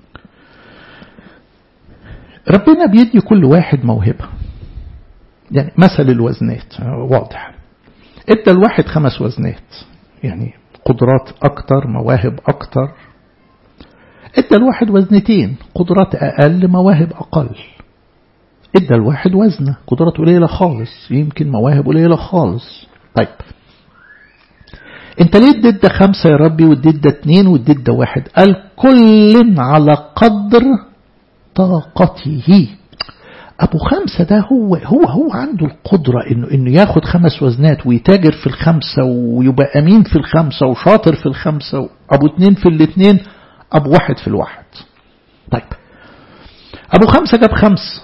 ربنا بيدي كل واحد موهبة. يعني مثل الوزنات واضح، ادى الواحد خمس وزنات، يعني قدرات اكتر مواهب اكتر. ادى الواحد وزنتين، قدرات اقل مواهب اقل. ادى الواحد وزنة، قدرات قليلة خالص، يمكن مواهب قليلة خالص. طيب انت ليه اديت ده خمسة يا ربي واديت ده اتنين واديت ده واحد؟ قال كل على قدر طاقته. أبو خمسة ده هو هو هو عنده القدرة إنه إنه ياخد خمس وزنات ويتاجر في الخمسة ويبقى أمين في الخمسة وشاطر في الخمسة، أبو اتنين في الاتنين، أبو واحد في الواحد. طيب أبو خمسة جاب خمس،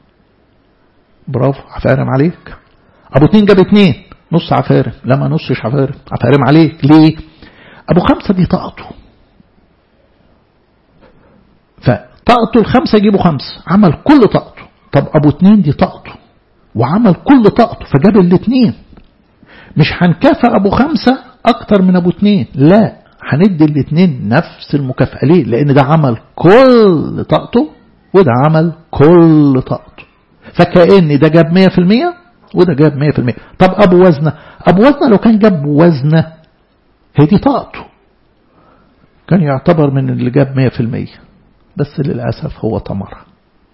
برافو عفارم عليك. أبو اتنين جاب اتنين، نص عفارم. لا ما نصش عفارم، عفارم عليك. ليه؟ أبو خمسة دي طاقته، فطاقته الخمسة يجيبوا خمسة، عمل كل طاقته. طب أبو اتنين دي طاقته وعمل كل طاقته فجاب الاتنين. مش هنكافئ أبو خمسة أكتر من أبو اتنين، لا هندي الاتنين نفس المكافأة. ليه؟ لأن ده عمل كل طاقته وده عمل كل طاقته، فكأن ده جاب مية في المية وده جاب مية في المية. طب أبو وزنة، أبو وزنة لو كان جاب وزنة هي دي طاقته كان يعتبر من اللي جاب مية في المية، بس للأسف هو طمرها.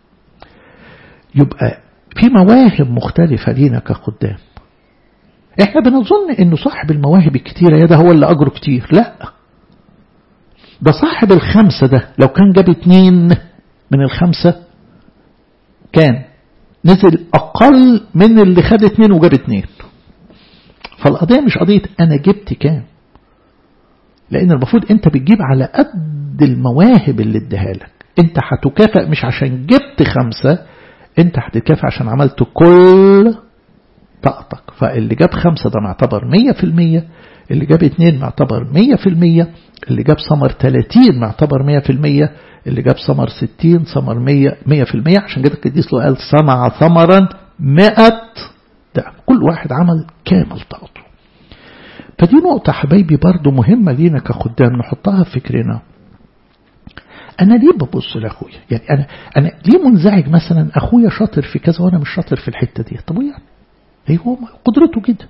يبقى في مواهب مختلفة لينا كخدام. احنا بنظن انه صاحب المواهب الكتيرة ده هو اللي أجره كتير، لا، ده صاحب الخمسة ده لو كان جاب اتنين من الخمسة كان نزل أقل من اللي خد اتنين وجاب اتنين. فالقضية مش قضية أنا جبت كام، لأن المفروض أنت بتجيب على قد المواهب اللي اديها لك. أنت هتكافئ مش عشان جبت خمسة، أنت هتكافئ عشان عملت كل طاقتك. فاللي جاب خمسة ده معتبر مية في المية، اللي جاب اتنين معتبر مية في المية، اللي جاب ثمر تلاتين معتبر مية في المية، اللي جاب ثمر ستين ثمر مية مية في المية. عشان كده القديس له قال صنع ثمرا مئة ضعف، كل واحد عمل كامل طاقته. فدي نقطة حبايبي برضو مهمة لينا كخدام نحطها في فكرنا. أنا ليه ببص لأخويا؟ يعني أنا أنا ليه منزعج مثلا أخويا شاطر في كذا وأنا مش شاطر في الحتة دي؟ طب يعني إيه هو قدرته كده؟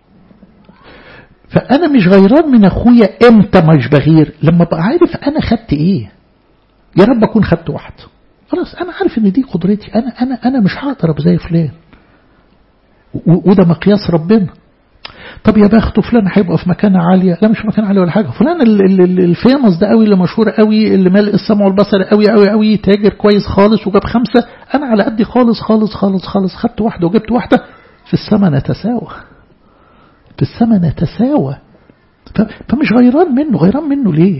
فأنا مش غيران من أخويا إمتى مش بغير لما بقى عارف أنا خدت إيه. يا رب أكون خدت واحد، خلاص أنا عارف إن دي قدرتي، أنا أنا أنا مش هقدر أبقى زي فلان، وده مقياس ربنا. طب يا بخته فلان هيبقى في مكانة عالية، لا مش مكان عالية ولا حاجة. فلان الفيمس ده قوي، اللي مشهور قوي، اللي مال السمع والبصر قوي قوي قوي، تاجر كويس خالص وجاب خمسة، أنا على قدي خالص خالص خالص خالص، خدت واحدة وجبت واحدة. في السماء نتساوى، في السماء نتساوى. فمش غيران منه. غيران منه ليه؟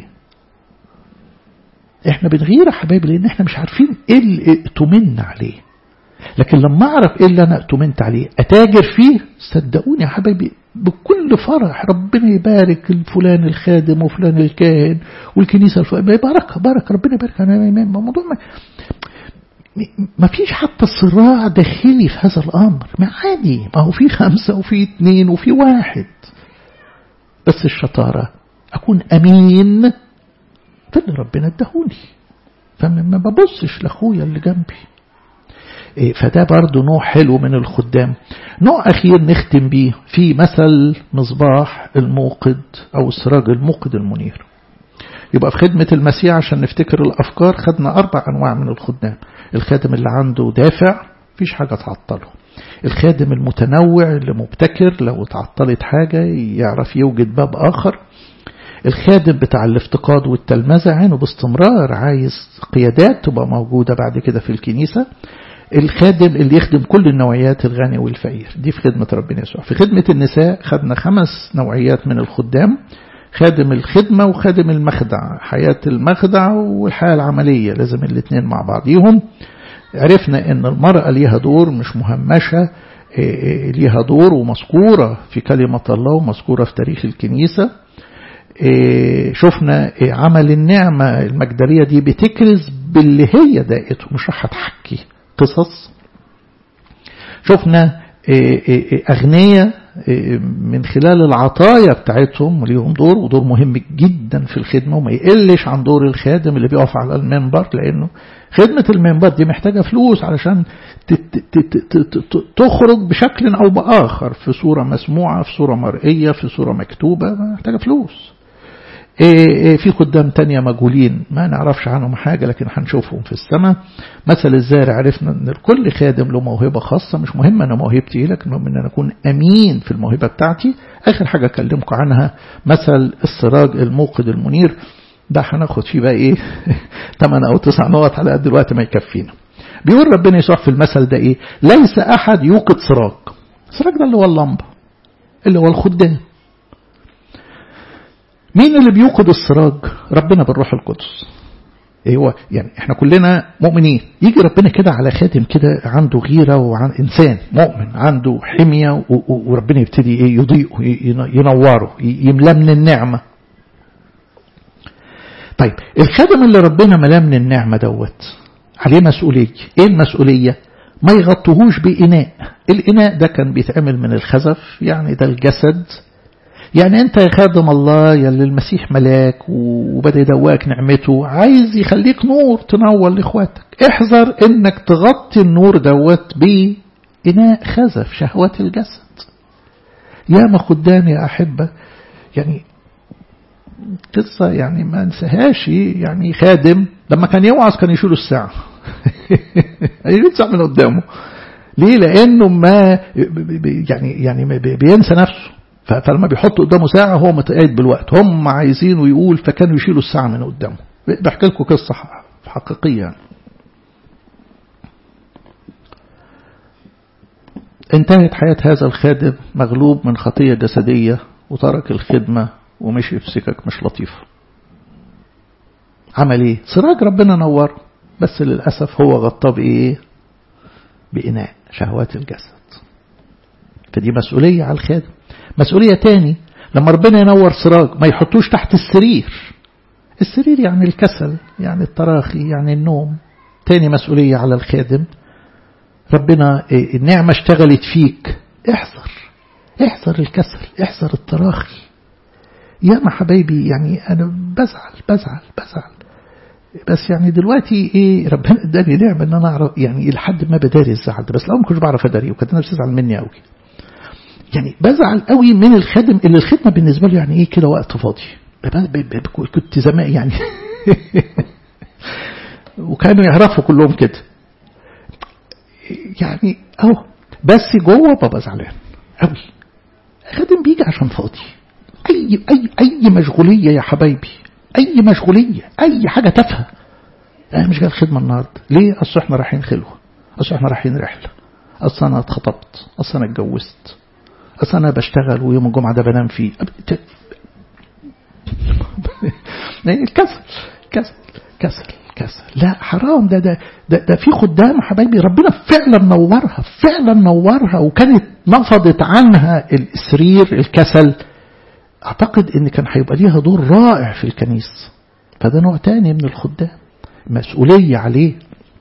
احنا بنغير يا حبايبي لان احنا مش عارفين ايه اللي ائتمنا عليه. لكن لما اعرف ايه اللي انا ائتمنت عليه اتاجر فيه، صدقوني يا حبايبي بكل فرح ربنا يبارك الفلان الخادم وفلان الكاهن والكنيسه الفلانيه، بارك بارك ربنا يبارك. انا الموضوع ما ما فيش حتى صراع داخلي في هذا الامر، ما عادي، ما هو في خمسه وفي اتنين وفي واحد. بس الشطاره اكون امين في اللي ربنا ادهوني، فما ببصش لاخويا اللي جنبي. إيه فده برضو نوع حلو من الخدام. نوع أخير نختم بيه في مثل مصباح الموقد أو السراج الموقد المنير. يبقى في خدمة المسيح عشان نفتكر الأفكار خدنا أربع أنواع من الخدام. الخادم اللي عنده دافع فيش حاجة تعطله، الخادم المتنوع اللي مبتكر لو تعطلت حاجة يعرف يوجد باب آخر، الخادم بتاع الافتقاد والتلمذة عينه باستمرار عايز قيادات تبقى موجودة بعد كده في الكنيسة، الخادم اللي يخدم كل النوعيات الغني والفقير. دي في خدمة ربنا يسوع. في خدمة النساء خدنا خمس نوعيات من الخدام: خادم الخدمة وخادم المخدع، حياة المخدع والحياة العملية، لازم الاثنين مع بعضيهم. عرفنا ان المرأة ليها دور مش مهمشة، ليها دور ومذكورة في كلمة الله ومذكورة في تاريخ الكنيسة. شفنا عمل النعمة المجدلية دي بتكرز باللي هي دائته، مش راح تحكي قصص. شفنا أغنية من خلال العطايا بتاعتهم وليهم دور، ودور مهم جدا في الخدمة وما يقلش عن دور الخادم اللي بيقف على المنبر، لأنه خدمة المنبر دي محتاجة فلوس علشان تخرج بشكل أو بآخر، في صورة مسموعة، في صورة مرئية، في صورة مكتوبة، محتاجة فلوس. في خدام تانية مجهولين ما نعرفش عنهم حاجة لكن هنشوفهم في السماء. مثل الزارع، عرفنا ان كل خادم له موهبة خاصة، مش مهم انا موهبتي لك، المهم ان انا اكون امين في الموهبة بتاعتي. اخر حاجة اكلمكم عنها مثل السراج الموقد المنير، ده هناخد فيه بقى ايه ثمان او تسع نقط على قد الوقت ما يكفينا. بيقول ربنا يسوع في المثل ده ايه؟ ليس احد يوقد سراج. السراج ده اللي هو اللمبة، اللي هو الخدام. مين اللي بيوقد السراج؟ ربنا بالروح القدس. ايه هو يعني احنا كلنا مؤمنين، يجي ربنا كده على خاتم كده عنده غيرة، وعن انسان مؤمن عنده حمية، وربنا يبتدي ايه؟ يضيئه، ينوره، يملاه من النعمة. طيب الخادم اللي ربنا ملاه من النعمة دوت عليه مسؤولية. ايه المسؤولية؟ ما يغطوهوش بإناء. الإناء ده كان بيتعمل من الخزف، يعني ده الجسد. يعني انت يا خادم الله يلي المسيح ملاك وبدأ يدواك نعمته، عايز يخليك نور تنور لإخواتك، احذر انك تغطي النور دوت بإناء خزف شهوات الجسد. يا ما خدام يا أحبة، يعني قصة يعني ما انساهاش. يعني خادم لما كان يوعظ كان يشيله الساعة ينسى من قدامه. ليه؟ لأنه ما يعني يعني بينسى نفسه، فلما بيحط قدامه ساعة هو متقايد بالوقت، هم عايزينه يقول، فكانوا يشيلوا الساعة من قدامه. بحكي لكم قصة حقيقية يعني. انتهت حياة هذا الخادم مغلوب من خطية جسدية، وترك الخدمة ومشي في سكك مش لطيفة. عمل ايه؟ سراج ربنا نور، بس للأسف هو غطاه بإيه؟ بإناء شهوات الجسد. فدي مسؤولية على الخادم. مسؤولية تاني، لما ربنا ينور سراج ما يحطوش تحت السرير. السرير يعني الكسل، يعني التراخي، يعني النوم. تاني مسؤولية على الخادم، ربنا النعمة اشتغلت فيك، احذر احذر الكسل، احذر التراخي. يا ما حبايبي يعني أنا بزعل بزعل بزعل بس يعني دلوقتي إيه ربنا اداني نعمة إن أنا أعرف يعني لحد ما بداري الزعل ده، بس لو ما كنتش بعرف أداري وكنت أنا بتزعل مني قوي. يعني بزعل قوي من الخادم اللي الخدمة بالنسبة له يعني إيه كده وقت فاضي. كنت زمان يعني وكانوا يعرفوا كلهم كده يعني أهو، بس جوه بابا زعلان قوي. خادم بيجي عشان فاضي. أي أي أي مشغولية يا حبايبي، أي مشغولية، أي حاجة تافهة. أنا مش جاي الخدمة النهاردة. ليه؟ أصل إحنا رايحين خلوة، أصل إحنا رايحين رحلة، أصل أنا اتخطبت، أصل أنا اتجوزت، أصل أنا بشتغل ويوم الجمعة ده بنام فيه. كسل كسل كسل كسل. لا حرام. ده ده ده, ده في خدام حبايبي ربنا فعلا نورها، فعلا نورها، وكانت نفضت عنها السرير الكسل. أعتقد إن كان هيبقى ليها دور رائع في الكنيسة. فده نوع تاني من الخدام، مسؤولية عليه.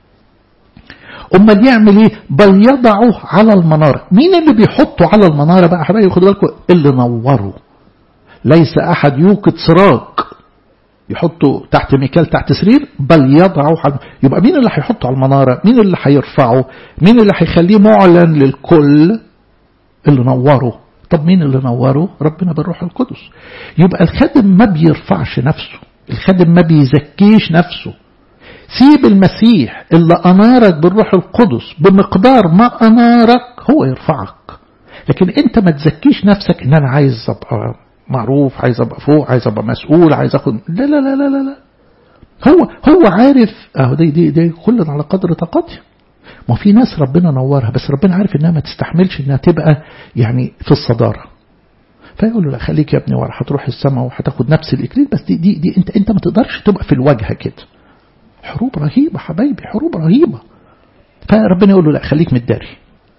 أمال يعمل إيه؟ بل يضعه على المنارة. مين اللي بيحطه على المنارة بقى حبايبي؟ خدوا بالكم، اللي نوره. ليس أحد يوقد سراج يحطه تحت ميكال تحت سرير، بل يضعه على. يبقى مين اللي هيحطه على المنارة؟ مين اللي هيرفعه؟ مين اللي هيخليه معلن للكل؟ اللي نوره. طب مين اللي نوره؟ ربنا بالروح القدس. يبقى الخادم ما بيرفعش نفسه، الخادم ما بيزكيش نفسه. سيب المسيح اللي أنارك بالروح القدس بمقدار ما أنارك هو يرفعك. لكن انت ما تزكيش نفسك ان انا عايز ابقى معروف، عايز ابقى فوق، عايز ابقى مسؤول، عايز اخد. لا لا لا لا لا. هو هو عارف اهو دي دي دي كل على قدر طاقته. ما في ناس ربنا نورها بس ربنا عارف انها ما تستحملش انها تبقى يعني في الصدارة، فيقول له لا خليك يا ابني ورا، هتروح السماء وهتاخد نفس الإكليل، بس دي دي دي انت انت ما تقدرش تبقى في الواجهة كده. حروب رهيبة حبايبي، حروب رهيبة. فربنا يقول له لا خليك متداري.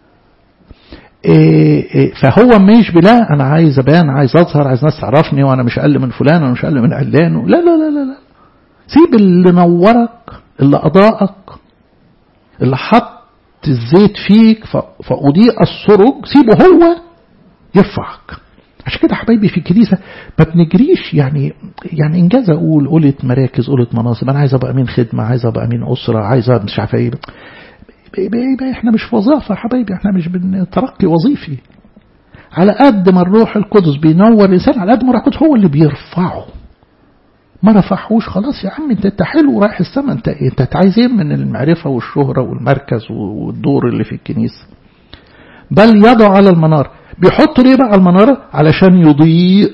إيه إيه فهو مش بلا انا عايز ابان، عايز اظهر، عايز ناس تعرفني وانا مش اقل من فلان وانا مش اقل من علان. لا لا لا لا لا. سيب اللي نورك، اللي اضاءك، اللي حط الزيت فيك فأضيء السرج، سيبه هو يرفعك. عشان كده حبايبي في الكنيسة ما بنجريش يعني يعني إنجاز أقول قلت مراكز، قلت مناصب، أنا عايز أبقى أمين خدمة، عايز أبقى أمين أسرة، عايز أبقى مش عارف إيه. إحنا مش وظافة حبايبي، إحنا مش بنترقي وظيفي. على قد ما الروح القدس بينور الإنسان، على قد ما الروح القدس هو اللي بيرفعه. ما رفعهوش خلاص يا عم، انت انت حلو رايح السماء، انت انت عايز ايه من المعرفة والشهرة والمركز والدور اللي في الكنيسة؟ بل يضع على المنار. بيحط ليه بقى على المنارة؟ علشان يضيء،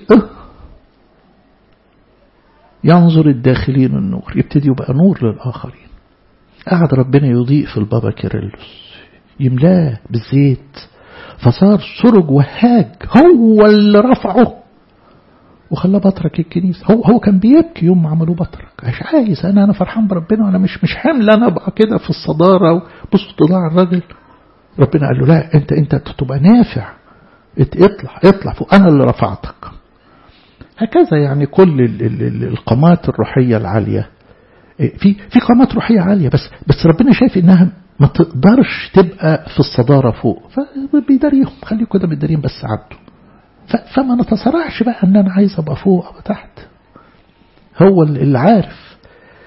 ينظر الداخلين النور، يبتدي يبقى نور للآخرين. قعد ربنا يضيء في البابا كيرلس، يملاه بالزيت، فصار سرج وهاج، هو اللي رفعه وخلاه بطرك الكنيسة. هو هو كان بيبكي يوم ما عملوه بطرك، مش عايز انا انا فرحان بربنا وانا مش مش حامل انا ابقى كده في الصدارة. بصوا طلع الراجل، ربنا قال له لا انت انت تبقى نافع، اطلع اطلع فوق، انا اللي رفعتك. هكذا يعني كل ال ال ال القامات الروحية العالية، في في قامات روحية عالية، بس بس ربنا شايف انها ما تقدرش تبقى في الصدارة فوق، فبيداريهم، خليه كده متدارين بس عبده. فما نتصارعش بقى ان انا عايز ابقى فوق او تحت، هو اللي عارف.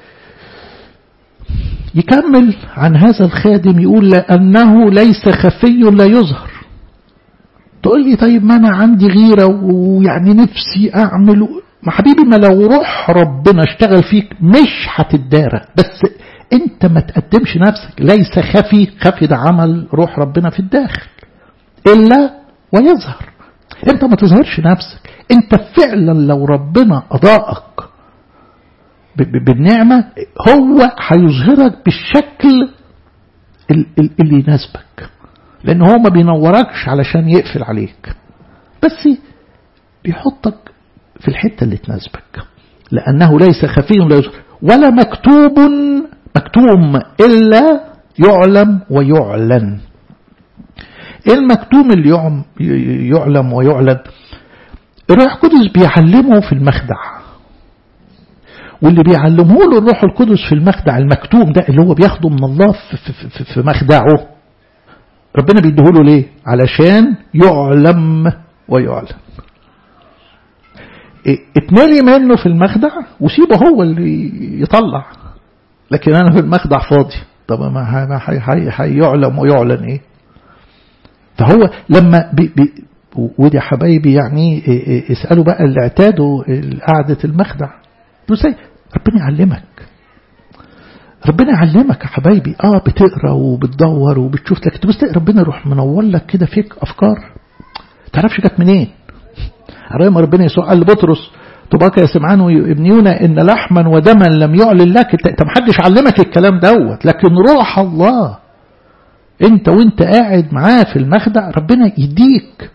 يكمل عن هذا الخادم يقول لأنه ليس خفي لا يظهر. تقول لي طيب ما أنا عندي غيرة ويعني نفسي أعمل، ما حبيبي ما لو روح ربنا اشتغل فيك مش هتدارى، بس انت ما تقدمش نفسك. ليس خفي، خفي ده عمل روح ربنا في الداخل، إلا ويظهر. انت ما تظهرش نفسك، انت فعلا لو ربنا أضاءك بالنعمة هو هيظهرك بالشكل اللي يناسبك، لأنه هو ما بينوركش علشان يقفل عليك، بس بيحطك في الحتة اللي تناسبك. لأنه ليس خفي لا يظهر ولا مكتوب مكتوم إلا يعلم ويعلن. المكتوم اللي يعلم ويعلن الروح القدس بيعلمه في المخدع، واللي بيعلمه له الروح القدس في المخدع المكتوم ده اللي هو بياخده من الله في, في, في, في مخدعه، ربنا بيديه له ليه؟ علشان يعلم ويعلن. اتملي منه في المخدع وسيبه هو اللي يطلع، لكن انا في المخدع فاضي، طب ما هيعلم ويعلن ايه؟ فهو لما بي بي ودي حبايبي يعني اسألوا بقى اللي اعتادوا قعدة المخدع، ازاي ربنا يعلمك، ربنا يعلمك يا حبايبي. اه بتقرا وبتدور وبتشوف، لك تبص ربنا يروح منور لك كده فيك افكار تعرفش جت منين. عرفنا ربنا يسوع قال لبطرس طباك يا سمعان ابن يونا ان لحما ودما لم يعلن لك، انت محدش علمك الكلام دوت، لكن روح الله انت وانت قاعد معاه في المخدع ربنا يديك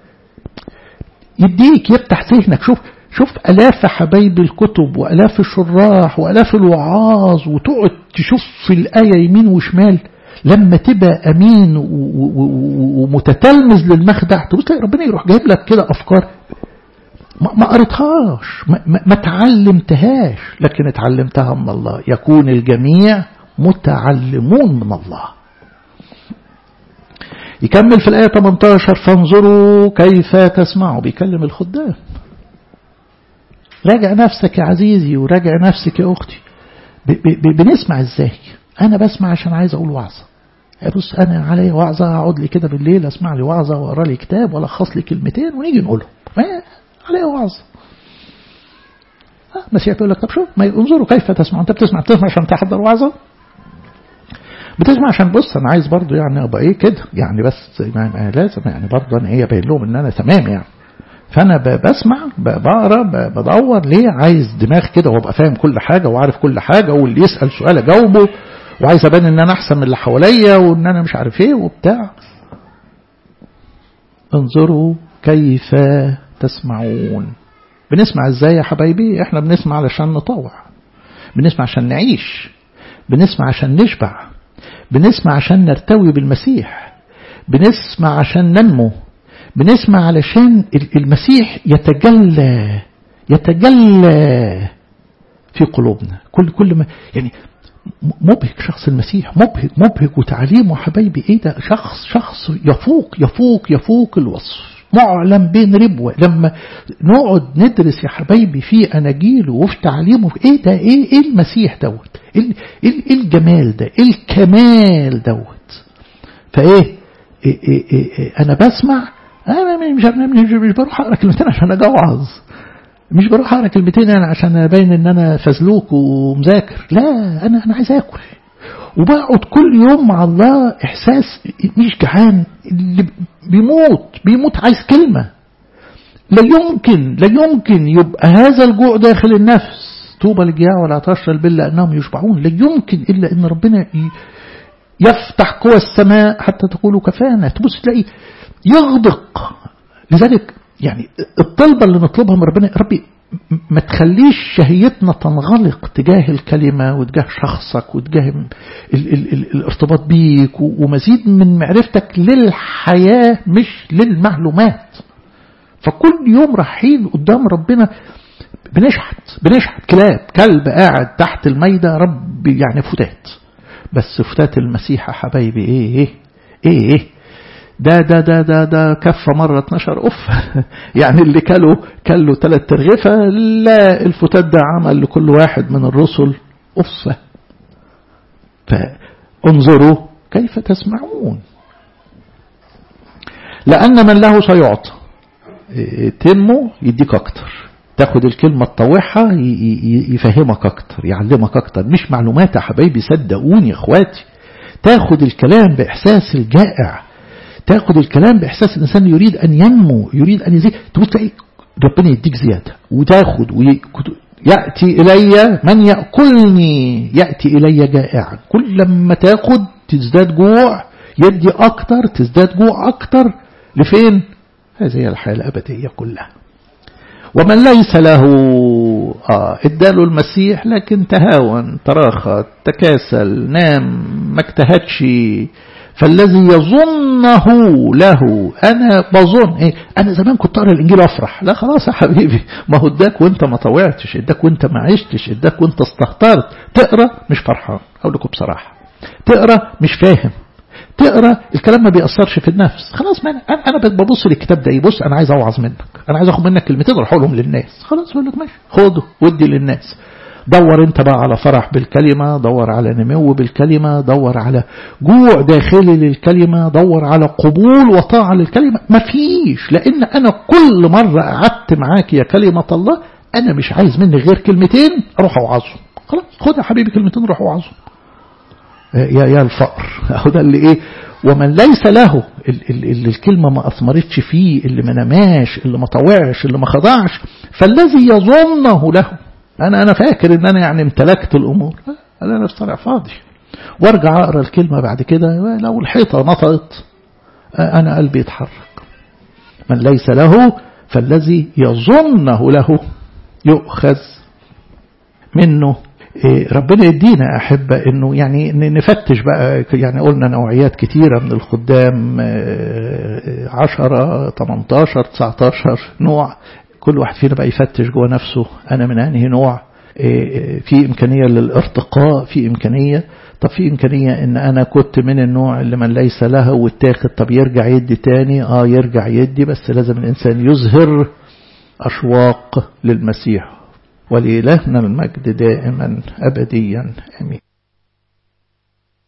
يديك يفتح ذهنك. شوف شوف ألاف حبايب الكتب وألاف الشراح وألاف الوعاظ، وتقعد تشوف في الآية يمين وشمال، لما تبقى أمين ومتتلمذ للمخدع تبص ربنا يروح جايب لك كده أفكار ما قريتهاش، ما, ما, ما تعلمتهاش، لكن اتعلمتها من الله. يكون الجميع متعلمون من الله. يكمل في الآية ثمانية عشر فانظروا كيف تسمعوا، بيكلم الخدام. راجع نفسك يا عزيزي وراجع نفسك يا أختي، بنسمع ازاي؟ أنا بسمع عشان عايز أقول وعظة، بص أنا علي وعظة أقعد لي كده بالليل أسمع لي وعظة وأقرأ لي كتاب ولا ألخص لي كلمتين ونيجي نقولهم، ما علي وعظة. مسيح بيقول لك طب شوف ما انظروا كيف تسمع. أنت بتسمع بتسمع عشان تحضر وعظة؟ بتسمع عشان بص أنا عايز برضو يعني أبقى إيه كده يعني، بس يعني لازم يعني برضو أنا إيه أبين لهم إن أنا تمام يعني. فأنا بسمع بقرأ بدور ليه، عايز دماغ كده وابقى فاهم كل حاجة وعارف كل حاجة، واللي يسأل سؤال أجاوبه، وعايز أبان إن أنا أحسن من اللي حواليا وإن أنا مش عارف إيه وبتاع. انظروا كيف تسمعون. بنسمع إزاي يا حبايبي؟ إحنا بنسمع علشان نطوع، بنسمع عشان نعيش، بنسمع عشان نشبع، بنسمع عشان نرتوي بالمسيح، بنسمع عشان ننمو، بنسمع علشان المسيح يتجلى يتجلى في قلوبنا. كل كل ما يعني مبهج شخص المسيح، مبهج مبهج وتعليمه حبايبي ايه ده، شخص شخص يفوق يفوق يفوق الوصف، معلم بين ربوة. لما نقعد ندرس يا حبايبي في أناجيله وفي تعليمه ايه ده، ايه ايه المسيح دوت، ايه الجمال ده، ايه الكمال دوت. فايه إيه إيه إيه انا بسمع، انا مش مش, مش بروح اقرا كلمتين عشان اجوعظ، مش بروح اقرا كلمتين انا عشان ابين ان انا فزلوك ومذاكر، لا انا انا عايز اكل وبقعد كل يوم مع الله احساس مش جعان، اللي بيموت بيموت عايز كلمه. لا يمكن لا يمكن يبقى هذا الجوع داخل النفس طوبى للجياع والعطاش للبل لأنهم يشبعون. لا يمكن إلا أن ربنا يفتح قوى السماء حتى تقولوا كفانا. تبص تلاقي يغدق. لذلك يعني الطلبة اللي نطلبها من ربنا، ربي ما تخليش شهيتنا تنغلق تجاه الكلمة وتجاه شخصك وتجاه ال ال ال الارتباط بيك ومزيد من معرفتك للحياة مش للمعلومات. فكل يوم رايحين قدام ربنا بنشحت بنشحت كلاب، كلب قاعد تحت الميدة رب يعني فتات، بس فتات المسيح حبايبي ايه ايه ايه, إيه ده ده ده ده ده كفة مرة اتناشر أف يعني اللي كله كله ثلاث ترغفة. لا، الفتات ده عمل لكل واحد من الرسل أفة. فانظروا كيف تسمعون لأن من له سيعطى. تمه يديك أكتر، تاخد الكلمة تطوعها يفهمك أكتر، يعلمك أكتر. مش معلومات يا حبايبي، صدقوني يا اخواتي. تاخد الكلام بإحساس الجائع، تاخد الكلام بإحساس الإنسان يريد أن ينمو، يريد أن يزيد. تقول تلاقي ربنا يديك زيادة وتاخد وي... يأتي إلي من يأكلني يأتي إلي جائعا. كل لما تاخد تزداد جوع، يدي أكتر تزداد جوع أكتر. لفين؟ هذه هي الحياة الأبدية كلها. ومن ليس له آه اداله المسيح لكن تهاون تراخى تكاسل نام ما اجتهدش، فالذي يظنه له. أنا بظن إيه؟ أنا زمان كنت أقرأ الإنجيل أفرح. لا خلاص يا حبيبي، ما هو اداك وانت ما طوعتش، اداك وانت ما عشتش، اداك وانت استهترت. تقرأ مش فرحان، أقول لكم بصراحة، تقرأ مش فاهم، تقرأ الكلام ما بيأثرش في النفس. خلاص ما أنا أنا ببص للكتاب ده، بص أنا عايز أوعظ منك، أنا عايز أخد منك كلمتين أروح أقولهم للناس. خلاص أقول لك ماشي، خده ودي للناس. دور انت بقى على فرح بالكلمة، دور على نمو بالكلمة، دور على جوع داخلي للكلمة، دور على قبول وطاعة للكلمة. مفيش، لأن أنا كل مرة قعدت معاك يا كلمة الله أنا مش عايز مني غير كلمتين أروح أوعظهم. خلاص خد يا حبيبي كلمتين روح أوعظهم. يا يا الفقر أهو ده اللي إيه. ومن ليس له اللي الكلمة ما أثمرتش فيه، اللي ما نماش، اللي ما طوعش، اللي ما خضعش، فالذي يظنه له. أنا أنا فاكر إن أنا يعني امتلكت الأمور. أنا نفسي طالع فاضي. وارجع أقرأ الكلمة بعد كده لو الحيطة نطقت أنا قلبي يتحرك. من ليس له فالذي يظنه له يؤخذ منه. ربنا يدينا أحبة إنه يعني نفتش بقى. يعني قلنا نوعيات كتيرة من الخدام، عشرة تمنتاشر تسعتاشر نوع. كل واحد فينا بقى يفتش جوه نفسه أنا من أنهي نوع. في إمكانية للارتقاء، في إمكانية. طب في إمكانية إن أنا كنت من النوع اللي من ليس له والتاخد، طب يرجع يدي تاني. آه يرجع يدي، بس لازم الإنسان يظهر أشواق للمسيح. ولإلهنا المجد دائما أبديا